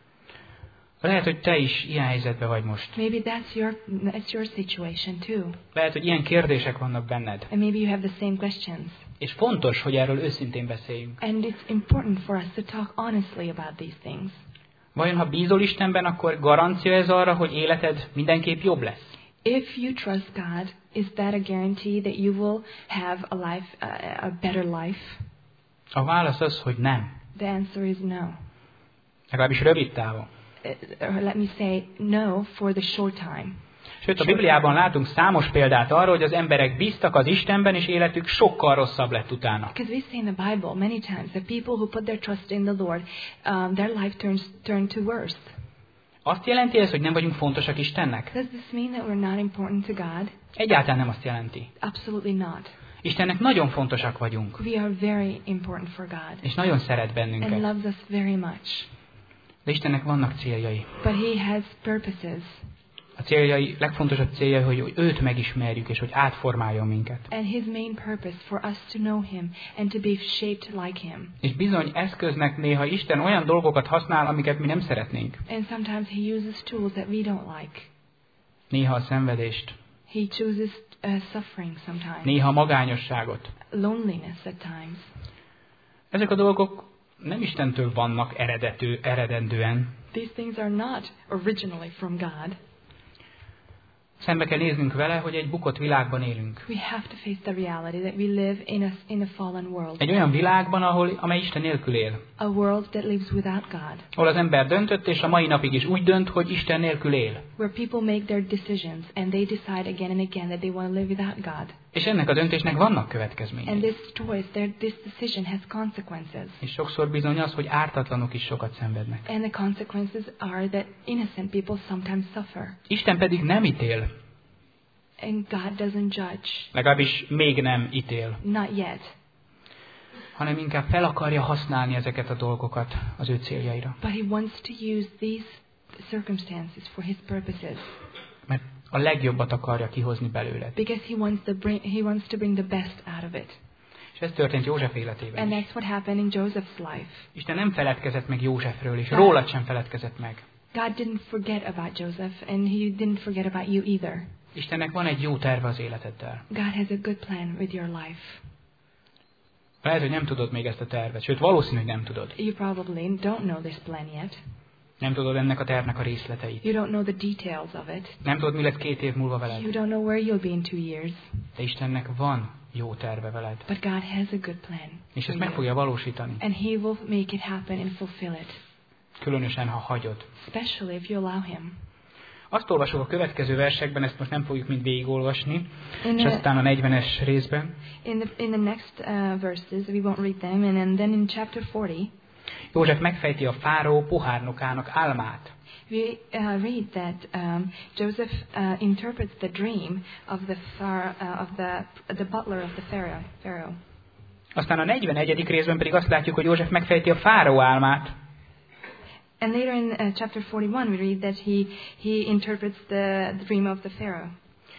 Lehet, hogy te is ilyen helyzetben vagy most. Maybe that's your that's your situation too. Lehet, hogy ilyen kérdések vannak benned. And maybe you have the same questions. És fontos, hogy erről őszintén beszéljünk. And it's important for us to talk honestly about these things. Vajon, ha bízol Istenben, akkor garancia ez arra, hogy életed mindenképp jobb lesz? If you trust God, is that a guarantee that you will have a life, a, a better life? A válasz az, hogy nem. The answer is no. Legalábbis rövid távon. Or let me say no for the short time. Sőt, a Bibliában látunk számos példát arra, hogy az emberek bíztak az Istenben, és életük sokkal rosszabb lett utána. Because we see in the Bible many times that people who put their trust in the Lord, um, their life turns turned to worse. Azt jelenti ez, hogy nem vagyunk fontosak Istennek? Does this mean that we're not important to God? Egyáltalán nem azt jelenti. Absolutely not. Istennek nagyon fontosak vagyunk. We are very important for God. És nagyon szeret bennünket. And loves us very much. De Istennek vannak céljai. But He has purposes. A céljai, legfontosabb célja, hogy, hogy őt megismerjük, és hogy átformáljon minket. And His main purpose for us to know Him and to be shaped like Him. És bizony eszköznek néha Isten olyan dolgokat használ, amiket mi nem szeretnénk. And sometimes He uses tools that we don't like. Néha a szenvedést. He chooses uh, suffering sometimes. Néha a magányosságot. Loneliness at times. Ezek a dolgok nem Istentől vannak eredető, eredendően. These things are not originally from God. Szembe kell néznünk vele, hogy egy bukott világban élünk. We have to face the reality that we live in a, in a fallen world. Egy olyan világban, ahol, amely Isten nélkül él. A world that lives without God. Ahol az ember döntött, és a mai napig is úgy dönt, hogy Isten nélkül él. Where people make their decisions and they decide again and again that they want to live without God. És ennek a döntésnek vannak And következményei. this choice, their, this decision has consequences. És sokszor bizony az, hogy ártatlanok is sokat szenvednek. And the consequences are that innocent people sometimes suffer. Isten pedig nem ítél. And God doesn't judge. Legalábbis még nem ítél. Not yet. Hanem inkább fel akarja használni ezeket a dolgokat az ő céljaira. But he wants to use these circumstances for his purposes. Mert a legjobbat akarja kihozni belőled. Because he wants, to bring, he wants to bring the best out of it. És ez történt József életében And is. that's what happened in Joseph's life. Isten nem feledkezett meg Józsefről, és rólad sem feledkezett meg. God didn't forget about Joseph, and he didn't forget about you either. Istennek van egy jó terve az életeddel. God has a good plan with your life. Lehet, hogy nem tudod még ezt a tervet, sőt valószínű, hogy nem tudod. You probably don't know this plan yet. Nem tudod ennek a tervnek a részleteit. You don't know the details of it. Nem tudod, mi lesz két év múlva veled. You don't know where you'll be in two years. De Istennek van jó terve veled. But God has a good plan. És for ezt meg you. fogja valósítani. And he will make it happen and fulfill it. Különösen, ha hagyod. Especially if you allow him. Azt olvasok a következő versekben, ezt most nem fogjuk mind végigolvasni, In és the, aztán a negyvenes részben. in the, in the next uh, verses, we won't read them, and, and then in chapter forty, József megfejti a fáraó pohárnokának álmát. we uh, read that um, Joseph uh, interprets the dream of the phar, uh, of the the butler of the pharaoh. Pharaoh. Aztán a negyvenegyedik részben pedig azt látjuk, hogy József megfejti a fáraó álmát. And later in uh, chapter forty-one, we read that he he interprets the, the dream of the pharaoh.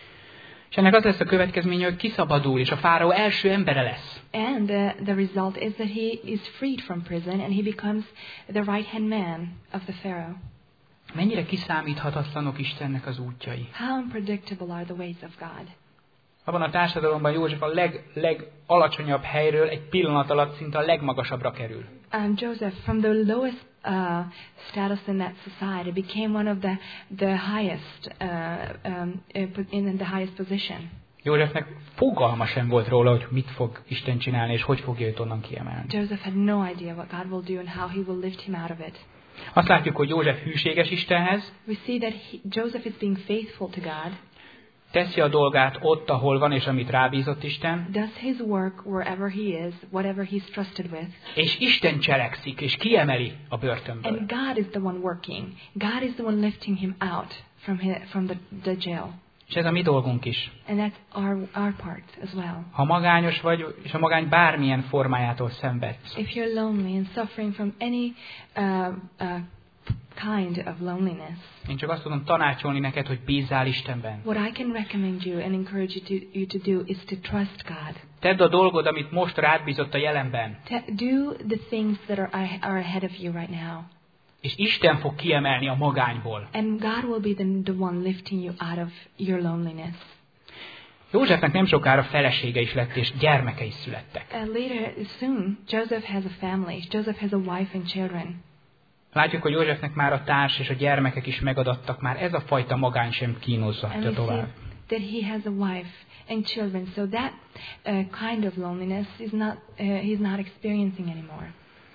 És ennek az lesz a következménye, hogy kiszabadul, és a fáraó első embere lesz. And uh, the result is that he is freed from prison and he becomes the right-hand man of the pharaoh. Mennyire kiszámíthatatlanok Istennek az útjai. How unpredictable are the ways of God. Abban a társadalomban József a leg, legalacsonyabb helyről egy pillanat alatt szinte a legmagasabbra kerül. Um, Joseph, from the lowest uh, status in that society, became one of the the highest uh, um, in the highest position. Józsefnek fogalma sem volt róla, hogy mit fog Isten csinálni, és hogy fogja őt onnan kiemelni. Joseph had no idea what God will do and how he will lift him out of it. Azt látjuk, hogy József hűséges Istenhez, We see that he, Joseph is being faithful to God, teszi a dolgát ott, ahol van, és amit rábízott Isten, does his work wherever he is, whatever he's trusted with. és Isten cselekszik, és kiemeli a börtönből. And God is the one working. God is the one lifting him out from his, from the, the jail. És ez a mi dolgunk is. And that's our our part as well. Ha magányos vagy, és a magány bármilyen formájától szenvedsz, If you're lonely and suffering from any uh, uh, kind of loneliness, én csak azt tudom tanácsolni neked, hogy bízzál Istenben. what I can recommend you and encourage you to, you to do is to trust God. Tedd a dolgod, amit most rád bízott a jelenben, To do the things that are, are ahead of you right now. és Isten fog kiemelni a magányból. And God will be the, the one lifting you out of your loneliness. Józsefnek nem sokára felesége is lett, és gyermeke is születtek. Uh, later, soon, Joseph has a family. Joseph has a wife and children. Látjuk, hogy Józsefnek már a társ és a gyermekek is megadattak, már ez a fajta magány sem kínozza And we see tovább. that he has a wife and children. So that uh, kind of loneliness is not uh, he's not experiencing anymore.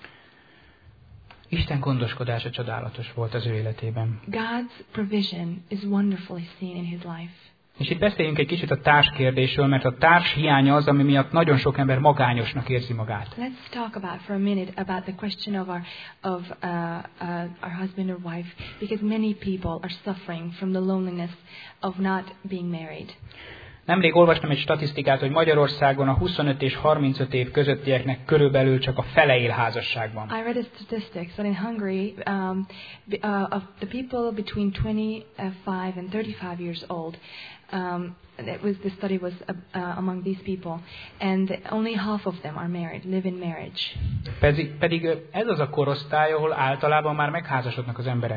Isten gondoskodása csodálatos volt az ő életében. God's provision is wonderfully seen in his life. És itt beszéljünk egy kicsit a társkérdésről, mert a társ hiánya az, ami miatt nagyon sok ember magányosnak érzi magát. Let's talk about for a minute about the question of our of uh, uh, our husband or wife, because many people are suffering from the loneliness of not being married. Nemrég olvastam egy statisztikát, hogy Magyarországon a huszonöt és harmincöt év közöttieknek körülbelül csak a fele él házasságban. I read a statistics that in Hungary, um, b- uh, of the people between twenty-five and thirty-five years old, um, it was the study was uh, uh, among these people, and only half of them are married, live in marriage. Pedig, pedig ez az a korosztály, ahol általában már megházasodnak az emberek.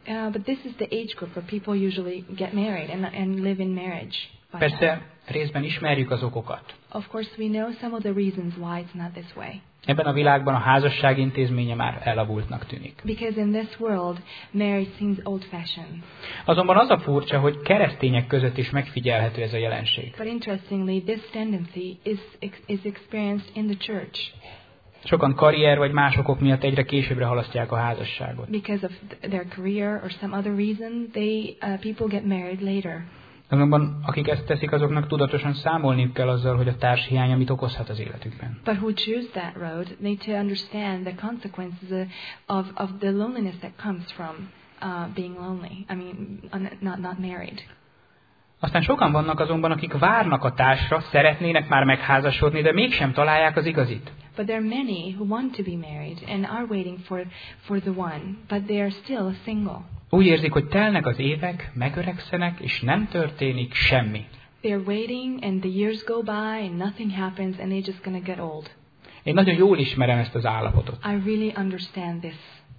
Uh, but this is the age group where people usually get married and, and live in marriage. Persze részben ismerjük az okokat. Of course, we know some of the reasons why it's not this way. Ebben a világban a házasság intézménye már elavultnak tűnik. Because in this world, marriage seems old-fashioned. Azonban az a furcsa, hogy keresztények között is megfigyelhető ez a jelenség. But interestingly, this tendency is is experienced in the church. Sokan karrier vagy más okok miatt egyre későbbre halasztják a házasságot. Because of their career or some other reason, they uh, people get married later. Azonban akik ezt teszik, azoknak tudatosan számolniuk kell azzal, hogy a társhiánya mit okozhat az életükben. But who choose that road need to understand the consequences of of the loneliness that comes from uh, being lonely. I mean, not not married. Aztán sokan vannak azonban, akik várnak a társra, szeretnének már megházasodni, de mégsem találják az igazit. But there are many who want to be married and are waiting for for the one, but they are still single. Úgy érzik, hogy telnek az évek, megöregszenek, és nem történik semmi. They're waiting and the years go by and nothing happens and they're just going to get old. Én nagyon jól ismerem ezt az állapotot. I really understand this.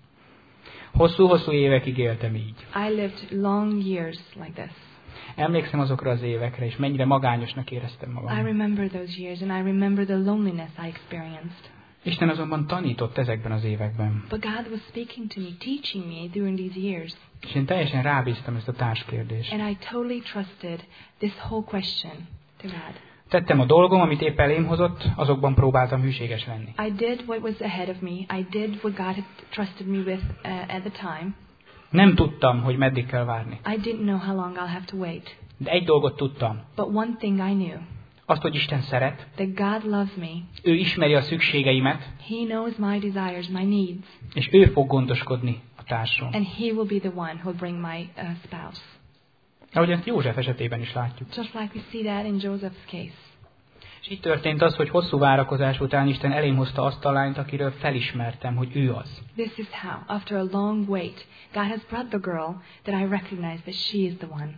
Hosszú-hosszú évekig éltem így. I lived long years like this. Emlékszem azokra az évekre, és mennyire magányosnak éreztem magam. I remember those years and I remember the loneliness I experienced. Isten azonban tanított ezekben az években. But God was speaking to me, teaching me during these years. És én teljesen rábíztam ezt a társkérdést. And I totally trusted this whole question to God. Tettem a dolgom, amit épp elém hozott, azokban próbáltam hűséges lenni. I did what was ahead of me. I did what God had trusted me with uh, at the time. Nem tudtam, hogy meddig kell várni. I didn't know how long I'll have to wait. De egy dolgot tudtam. But one thing I knew. Azt, hogy Isten szeret. That God loves me. Ő ismeri a szükségeimet. He knows my desires, my needs. És ő fog gondoskodni a társról. And he will be the one who will bring my uh, spouse. Ahogy ezt József esetében is látjuk. Just like we see that in Joseph's case. És így történt az, hogy hosszú várakozás után Isten elém hozta azt a lányt, akiről felismertem, hogy ő az. This is how, after a long wait, God has brought the girl that I recognize that she is the one.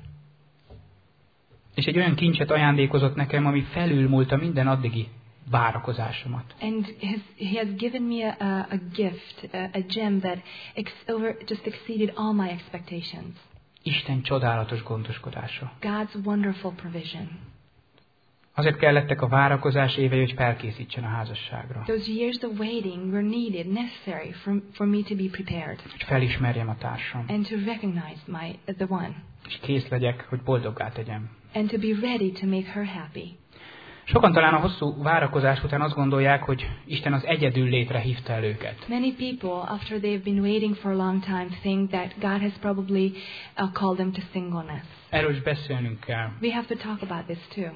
És egy olyan kincset ajándékozott nekem, ami felülmúlta minden addigi várakozásomat. And his, he has given me a, a, a gift, a, a gem that ex, over, just exceeded all my expectations. Isten csodálatos gondoskodása. God's wonderful provision. Azért kellettek a várakozás évei, hogy felkészítsen a házasságra. Those years of waiting were needed, necessary for, for me to be prepared. Hogy felismerjem a társam. And to recognize my, the one. És kész legyek, hogy boldoggá tegyem. And to be ready to make her happy. Sokan talán a hosszú várakozás után azt gondolják, hogy Isten az egyedül létre hívta el őket. Many people, after they've been waiting for a long time, think that God has probably uh, called them to singleness. Erről is beszélnünk kell. We have to talk about this too.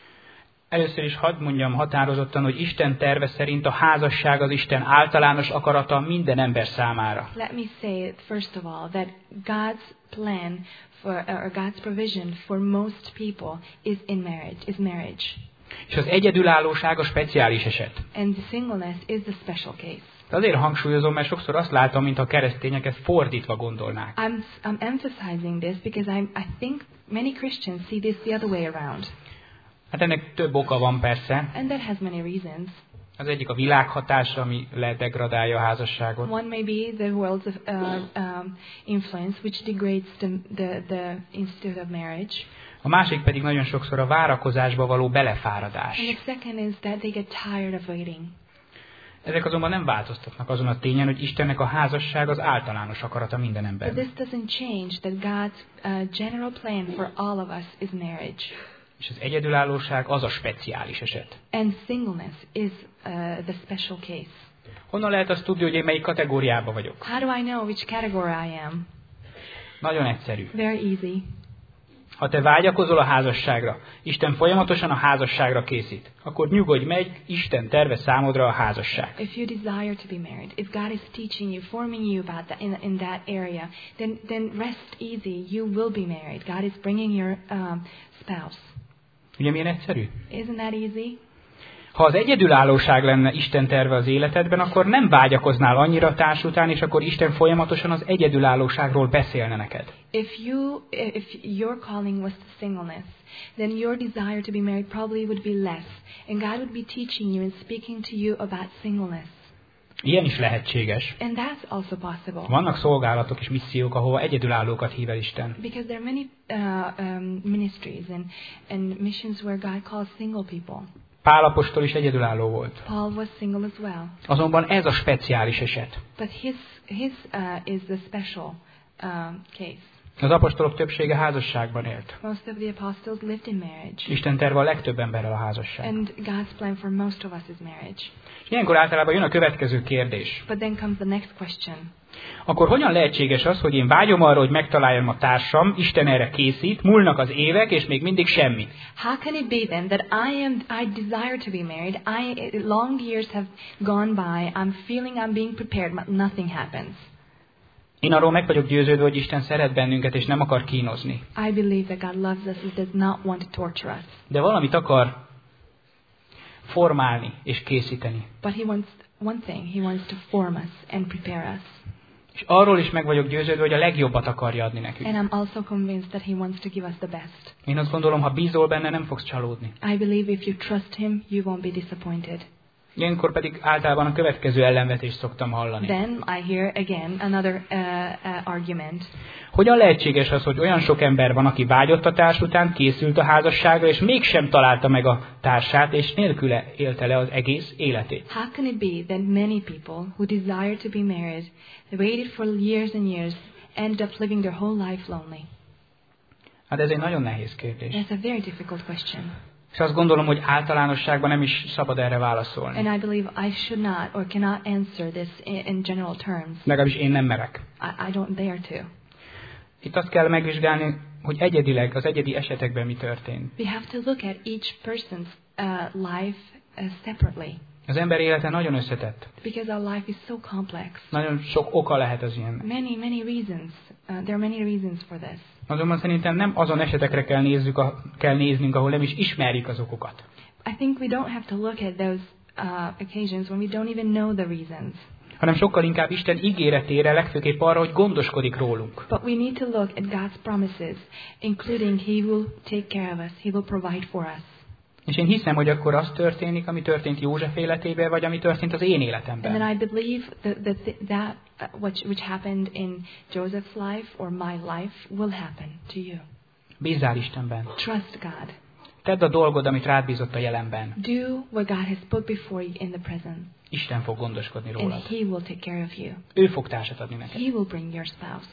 Először is hadd mondjam határozottan, hogy Isten terve szerint a házasság az Isten általános akarata minden ember számára. Let me say first of all that God's plan for or God's provision for most people is in marriage, is marriage. És az egyedülállóság a speciális eset. And the singleness is the special case. De azért hangsúlyozom, mert sokszor azt látom, mintha a keresztények ezt fordítva gondolnák. I'm I'm emphasizing this because I I think many Christians see this the other way around. Hát ennek több oka van persze. And that has many reasons. Az egyik a világ hatása, ami ledegradálja a házasságot. One may be the world's of, uh, um, influence, which degrades the, the, the institute of marriage. A másik pedig nagyon sokszor a várakozásba való belefáradás. And the second is that they get tired of waiting. Ezek azonban nem változtatnak azon a tényen, hogy Istennek a házasság az általános akarata minden But embernek. this doesn't change that God's uh, general plan for all of us is marriage. És az egyedülállóság az a speciális eset. And singleness is uh, the special case. Honnan lehet azt tudni, hogy én melyik kategóriába vagyok? How do I know which category I am? Nagyon egyszerű. Very easy. Ha te vágyakozol a házasságra, Isten folyamatosan a házasságra készít, akkor nyugodj meg, Isten terve számodra a házasság. If you desire to be married, if God is teaching you, forming you about that in, in that area, then then rest easy. You will be married. God is bringing your um, spouse. Ugye milyen egyszerű? Isn't that easy? Ha az egyedülállóság lenne Isten terve az életedben, akkor nem vágyakoznál annyira a társ után, és akkor Isten folyamatosan az egyedülállóságról beszélne neked. If you, if your calling was to singleness, then your desire to be married probably would be less, and God would be teaching you and speaking to you about singleness. Ilyen is lehetséges. And that's also possible. Vannak szolgálatok és missziók, ahova egyedülállókat hív el Isten. Because there are many uh, um, ministries and, and missions where God calls single people. Pál apostol is egyedülálló volt. Paul was single as well. Azonban ez a speciális eset. But his, his uh, is the special uh, case. Az apostolok többsége házasságban élt. Most of the apostles lived in marriage. Isten terve a legtöbb emberrel a házasság. And God's plan for most of us is marriage. És ilyenkor általában jön a következő kérdés. But then comes the next question. Akkor hogyan lehetséges az, hogy én vágyom arra, hogy megtaláljam a társam, Isten erre készít, múlnak az évek, és még mindig semmi? How can it be then that I am I desire to be married? I long years have gone by. I'm feeling I'm being prepared, but nothing happens. Én arról meg vagyok győződve, hogy Isten szeret bennünket, és nem akar kínozni. I believe that God loves us and does not want to torture us. De valamit akar formálni és készíteni. But he wants one thing. He wants to form us and prepare us. És arról is meg vagyok győződve, hogy a legjobbat akarja adni nekünk. And I'm also convinced that he wants to give us the best. Én azt gondolom, ha bízol benne, nem fogsz csalódni. I believe if you trust him, you won't be disappointed. Ilyenkor pedig általában a következő ellenvetést szoktam hallani. Then I hear again another uh, uh, argument. Hogyan lehetséges az, hogy olyan sok ember van, aki vágyott a társ után, készült a házasságra, és mégsem találta meg a társát, és nélküle élte le az egész életét? How can it be that many people who desire to be married, waited for years and years, ended up living their whole life lonely? Hát ez egy nagyon nehéz kérdés. That's a very difficult question. És azt gondolom, hogy általánosságban nem is szabad erre válaszolni. And I believe I should not or cannot answer this in, in general terms. Legalábbis én nem merek. I, I don't dare to. Itt azt kell megvizsgálni, hogy egyedileg, az egyedi esetekben mi történt. We have to look at each person's uh, life uh, separately. Az ember élete nagyon összetett. Because our life is so complex. Nagyon sok oka lehet az ilyen. Many, many reasons. Uh, there are many reasons for this. Azonban szerintem nem azon esetekre kell, nézzük a, kell néznünk, ahol nem is ismerjük az okokat. I think we don't have to look at those uh, occasions when we don't even know the reasons. Hanem sokkal inkább Isten ígéretére, legfőképp arra, hogy gondoskodik rólunk. But we need to look at God's promises, including He will take care of us, He will provide for us. És én hiszem, hogy akkor az történik, ami történt József életében, vagy ami történt az én And életemben. then I believe that, that, that uh, which, which happened in Joseph's life or my life will happen to you. Bízzál Istenben. Trust God. Tedd a dolgod, amit rád bízott a jelenben. Do what God has put before you in the present. Isten fog gondoskodni And rólad. He will take care of you. Ő fog társat adni neked. He will bring your spouse.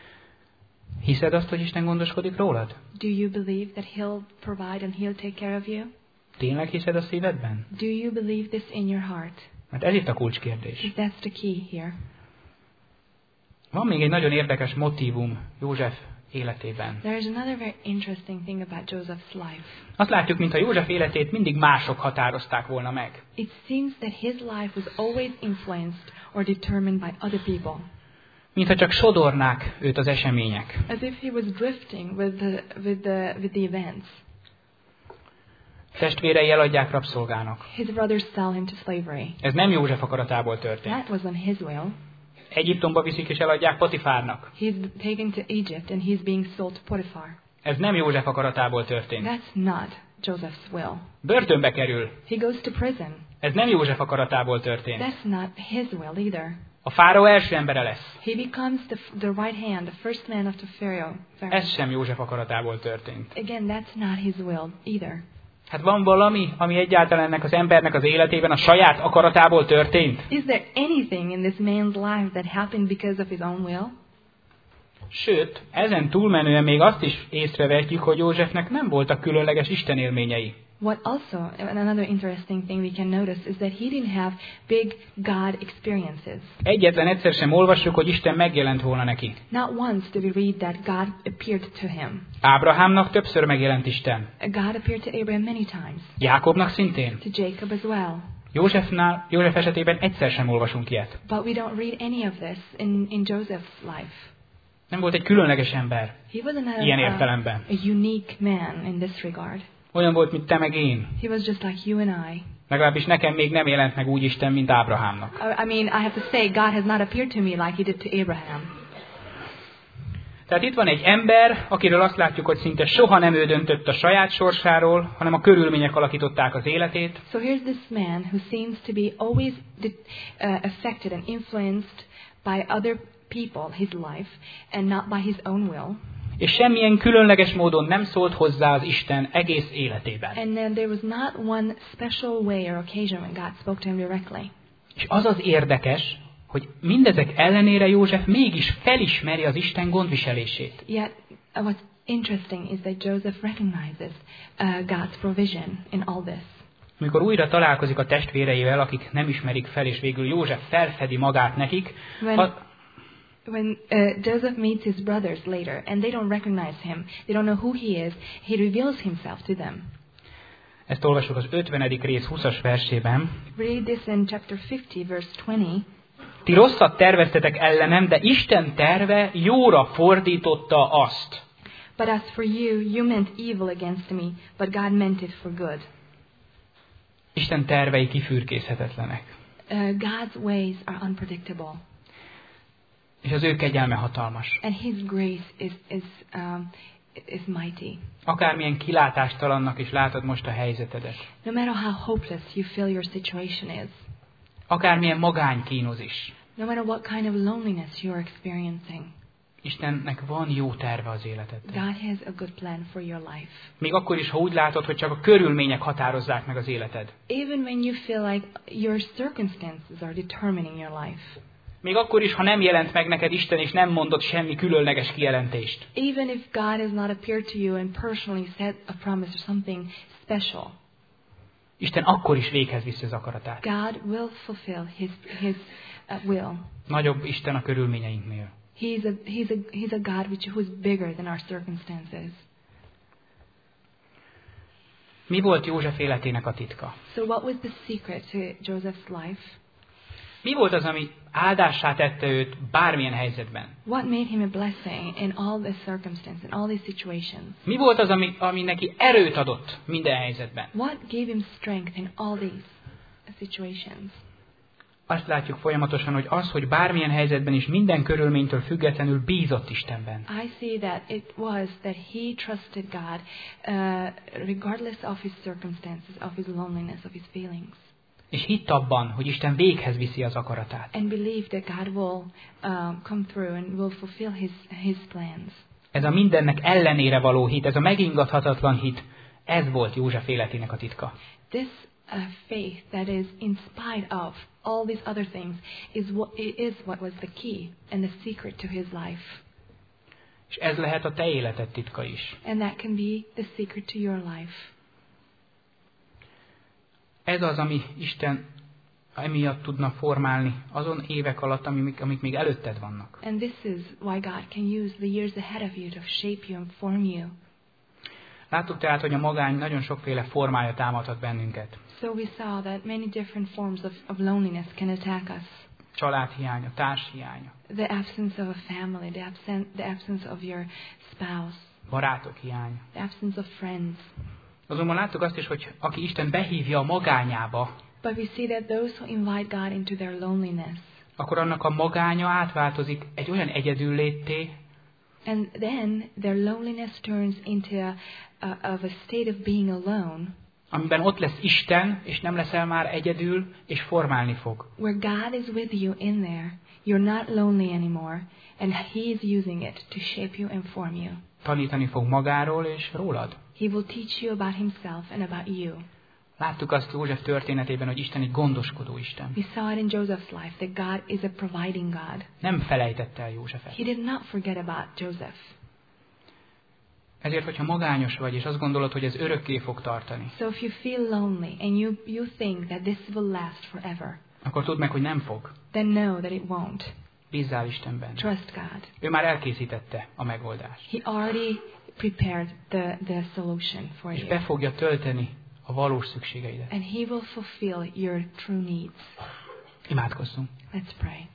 Hiszed azt, hogy Isten gondoskodik rólad? Do you believe that He'll provide and He'll take care of you? Tényleg hiszed a szívedben? Do you believe this in your heart? Mert ez itt a kulcskérdés. That's the key here. Van még egy nagyon érdekes motívum József életében. There is another very interesting thing about Joseph's life. Azt látjuk, mintha József életét mindig mások határozták volna meg. It seems that his life was always influenced or determined by other people. Mintha csak sodornák őt az események. As if he was drifting with the, with the, with the events. Testvérei eladják rabszolgának. His brothers sell him to slavery. Ez nem József akaratából történt. That wasn't his will. Egyiptomba viszik és eladják Potifárnak. He's taken to Egypt and he's being sold to Potiphar. Ez nem József akaratából történt. That's not Joseph's will. Börtönbe kerül. He goes to prison. Ez nem József akaratából történt. That's not his will either. A fáraó első embere lesz. He becomes the, the right hand, the first man of the Pharaoh. Pharaoh. Ez sem József akaratából történt. Again, that's not his will either. Hát van valami, ami egyáltalán ennek az embernek az életében a saját akaratából történt? Is there anything in this man's life that happened because of his own will? Sőt, ezen túlmenően még azt is észrevehetjük, hogy Józsefnek nem voltak különleges Isten élményei. What also, another interesting thing we can notice is that he didn't have big God experiences. Egyetlen egyszer sem olvassuk, hogy Isten megjelent volna neki. Not once did we read that God appeared to him. Ábrahámnak többször megjelent Isten. God appeared to Abraham many times. Jákobnak szintén. To Jacob as well. Józsefnál, József esetében egyszer sem olvasunk ilyet. But we don't read any of this in, in Joseph's life. Nem volt egy különleges ember. He wasn't a, Ilyen a, értelemben. a unique man in this regard. Olyan volt, mint te meg én. He was just like you and I. Legalábbis nekem még nem jelent meg úgy Isten, mint Ábrahámnak. I, I mean, I have to say, God has not appeared to me like He did to Abraham. Tehát Tehát itt van egy ember, akiről azt látjuk, hogy szinte soha nem ő döntött a saját sorsáról, hanem a körülmények alakították az életét. So here's this man who seems to be always uh, affected and influenced by other people, his life, and not by his own will. És semmilyen különleges módon nem szólt hozzá az Isten egész életében. And then there was not one special way or occasion when God spoke to him directly. És az az érdekes, hogy mindezek ellenére József mégis felismeri az Isten gondviselését. Yet uh, what's interesting is that Joseph recognizes uh, God's provision in all this. Amikor újra találkozik a testvéreivel, akik nem ismerik fel, és végül József felfedi magát nekik, When, a, when uh, Joseph meets his brothers later and they don't recognize him, they don't know who he is, he reveals himself to them. ezt olvasjuk az ötvenedik rész huszas versében. Read this in chapter fifty, verse twenty. Ti rosszat terveztetek ellenem, de Isten terve jóra fordította azt. But as for you, you meant evil against me, but God meant it for good. Isten tervei kifürkészhetetlenek. Uh, God's ways are unpredictable. És az ő kegyelme hatalmas. And His grace is, is, um, is mighty. Akármilyen kilátástalannak is látod most a helyzetedet. No matter how hopeless you feel your situation is. Akármilyen magány kínoz is. No matter what kind of loneliness you're experiencing. Istennek van jó terve az életedben. God has a good plan for your life. Még akkor is, ha úgy látod, hogy csak a körülmények határozzák meg az életed. Even when you feel like your circumstances are determining your life. Még akkor is, ha nem jelent meg neked Isten, és nem mondott semmi különleges kijelentést. Even if God has not appeared to you and personally said a promise or something special. Isten akkor is véghez viszi az akaratát. God will fulfill His, his uh, will. Nagyobb Isten a körülményeinknél. He's a, he's a, he's a God which, who's bigger than our circumstances. Mi volt József életének a titka? So what was the secret to Joseph's life? Mi volt az, ami áldássá tette őt bármilyen helyzetben? What made him a blessing in all the circumstances, in all these situations? Mi volt az, ami, ami neki erőt adott minden helyzetben? What gave him strength in all these situations? Azt látjuk folyamatosan, hogy az, hogy bármilyen helyzetben is minden körülménytől függetlenül bízott Istenben. I see that it was that he trusted God uh, regardless of his circumstances, of his loneliness, of his feelings. És hitt abban, hogy Isten véghez viszi az akaratát. And believed that God will um, come through and will fulfill his, his plans. Ez a mindennek ellenére való hit, ez a megingathatatlan hit, ez volt József életének a titka. This uh, faith that is in spite of all these other things is what, is what was the key and the secret to his life. És ez lehet a te életed titka is. And that can be the secret to your life. Ez az, ami Isten emiatt tudna formálni azon évek alatt, amik, amik még előtted vannak. And this is why God can use the years ahead of you to shape you and form you. Láttuk tehát, hogy a magány nagyon sokféle formája támadhat bennünket. So we saw that many different forms of, of loneliness can attack us. Családhiánya, társhiánya. The absence of a family, the, absence, the absence of your spouse. Barátok hiánya. The absence of friends. Azonban láttuk azt is, hogy aki Isten behívja a magányába, but we see that those who invite God into their loneliness, akkor annak a magánya átváltozik egy olyan egyedüllétté, and then their loneliness turns into a, a, of a state of being alone, amiben ott lesz Isten, és nem leszel már egyedül, és formálni fog. where God is with you in there. You're not lonely anymore, and He is using it to shape you and form you. Tanítani fog magáról és rólad. He will teach you about Himself and about you. Láttuk azt József történetében, hogy Isten egy gondoskodó Isten. We saw it in Joseph's life that God is a providing God. Nem felejtette el Józsefet. He did not forget about Joseph. Ezért, hogyha magányos vagy, és azt gondolod, hogy ez örökké fog tartani, So if you feel lonely and you, you think that this will last forever, akkor tudd meg, hogy nem fog. then know that it won't. Bízzál Istenben. Trust God. Ő már elkészítette a megoldást. He already prepared the, the solution for És you. be fogja tölteni a valós szükségeidet. And He will fulfill your true needs. Imádkozzunk. Let's pray.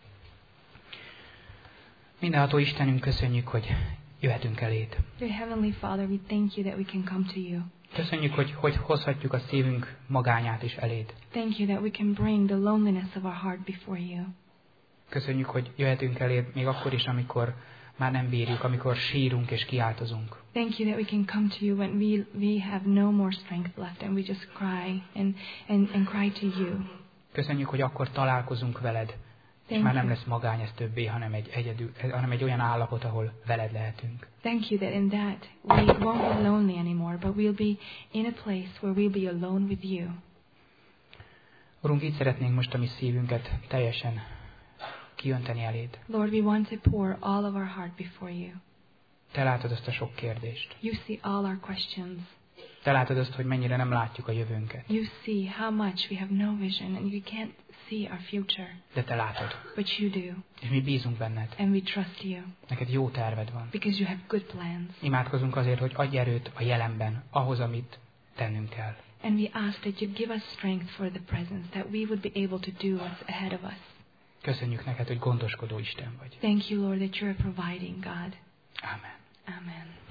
Mindenható Istenünk, köszönjük, hogy jöhetünk eléd. Dear Heavenly Father, we thank you that we can come to you. Köszönjük, hogy, hogy hozhatjuk a szívünk magányát is eléd. Thank you that we can bring the loneliness of our heart before you. Köszönjük, hogy jöhetünk eléd még akkor is, amikor már nem bírjuk, amikor sírunk és kiáltozunk. Thank you that we can come to you when we we have no more strength left and we just cry and and and cry to you. Köszönjük, hogy akkor találkozunk veled, és már nem lesz magány ez többé, hanem egy, egyedül, hanem egy olyan állapot, ahol veled lehetünk. Thank you that in that we won't be lonely anymore, but we'll be in a place where we'll be alone with you. Urunk, így szeretnénk most a mi szívünket teljesen kiönteni eléd. Lord, we want to pour all of our heart before you. Te látod azt a sok kérdést. You see all our questions. Te látod azt, hogy mennyire nem látjuk a jövőnket. You see how much we have no vision and you can't see our future. De te látod. But you do. És mi bízunk benned. And we trust you. Neked jó terved van. Because you have good plans. Imádkozunk azért, hogy adj erőt a jelenben, ahhoz, amit tennünk kell. And we ask that you give us strength for the presence, that we would be able to do what's ahead of us. Köszönjük neked, hogy gondoskodó Isten vagy. Thank you, Lord, that you're a providing God. Amen. Amen.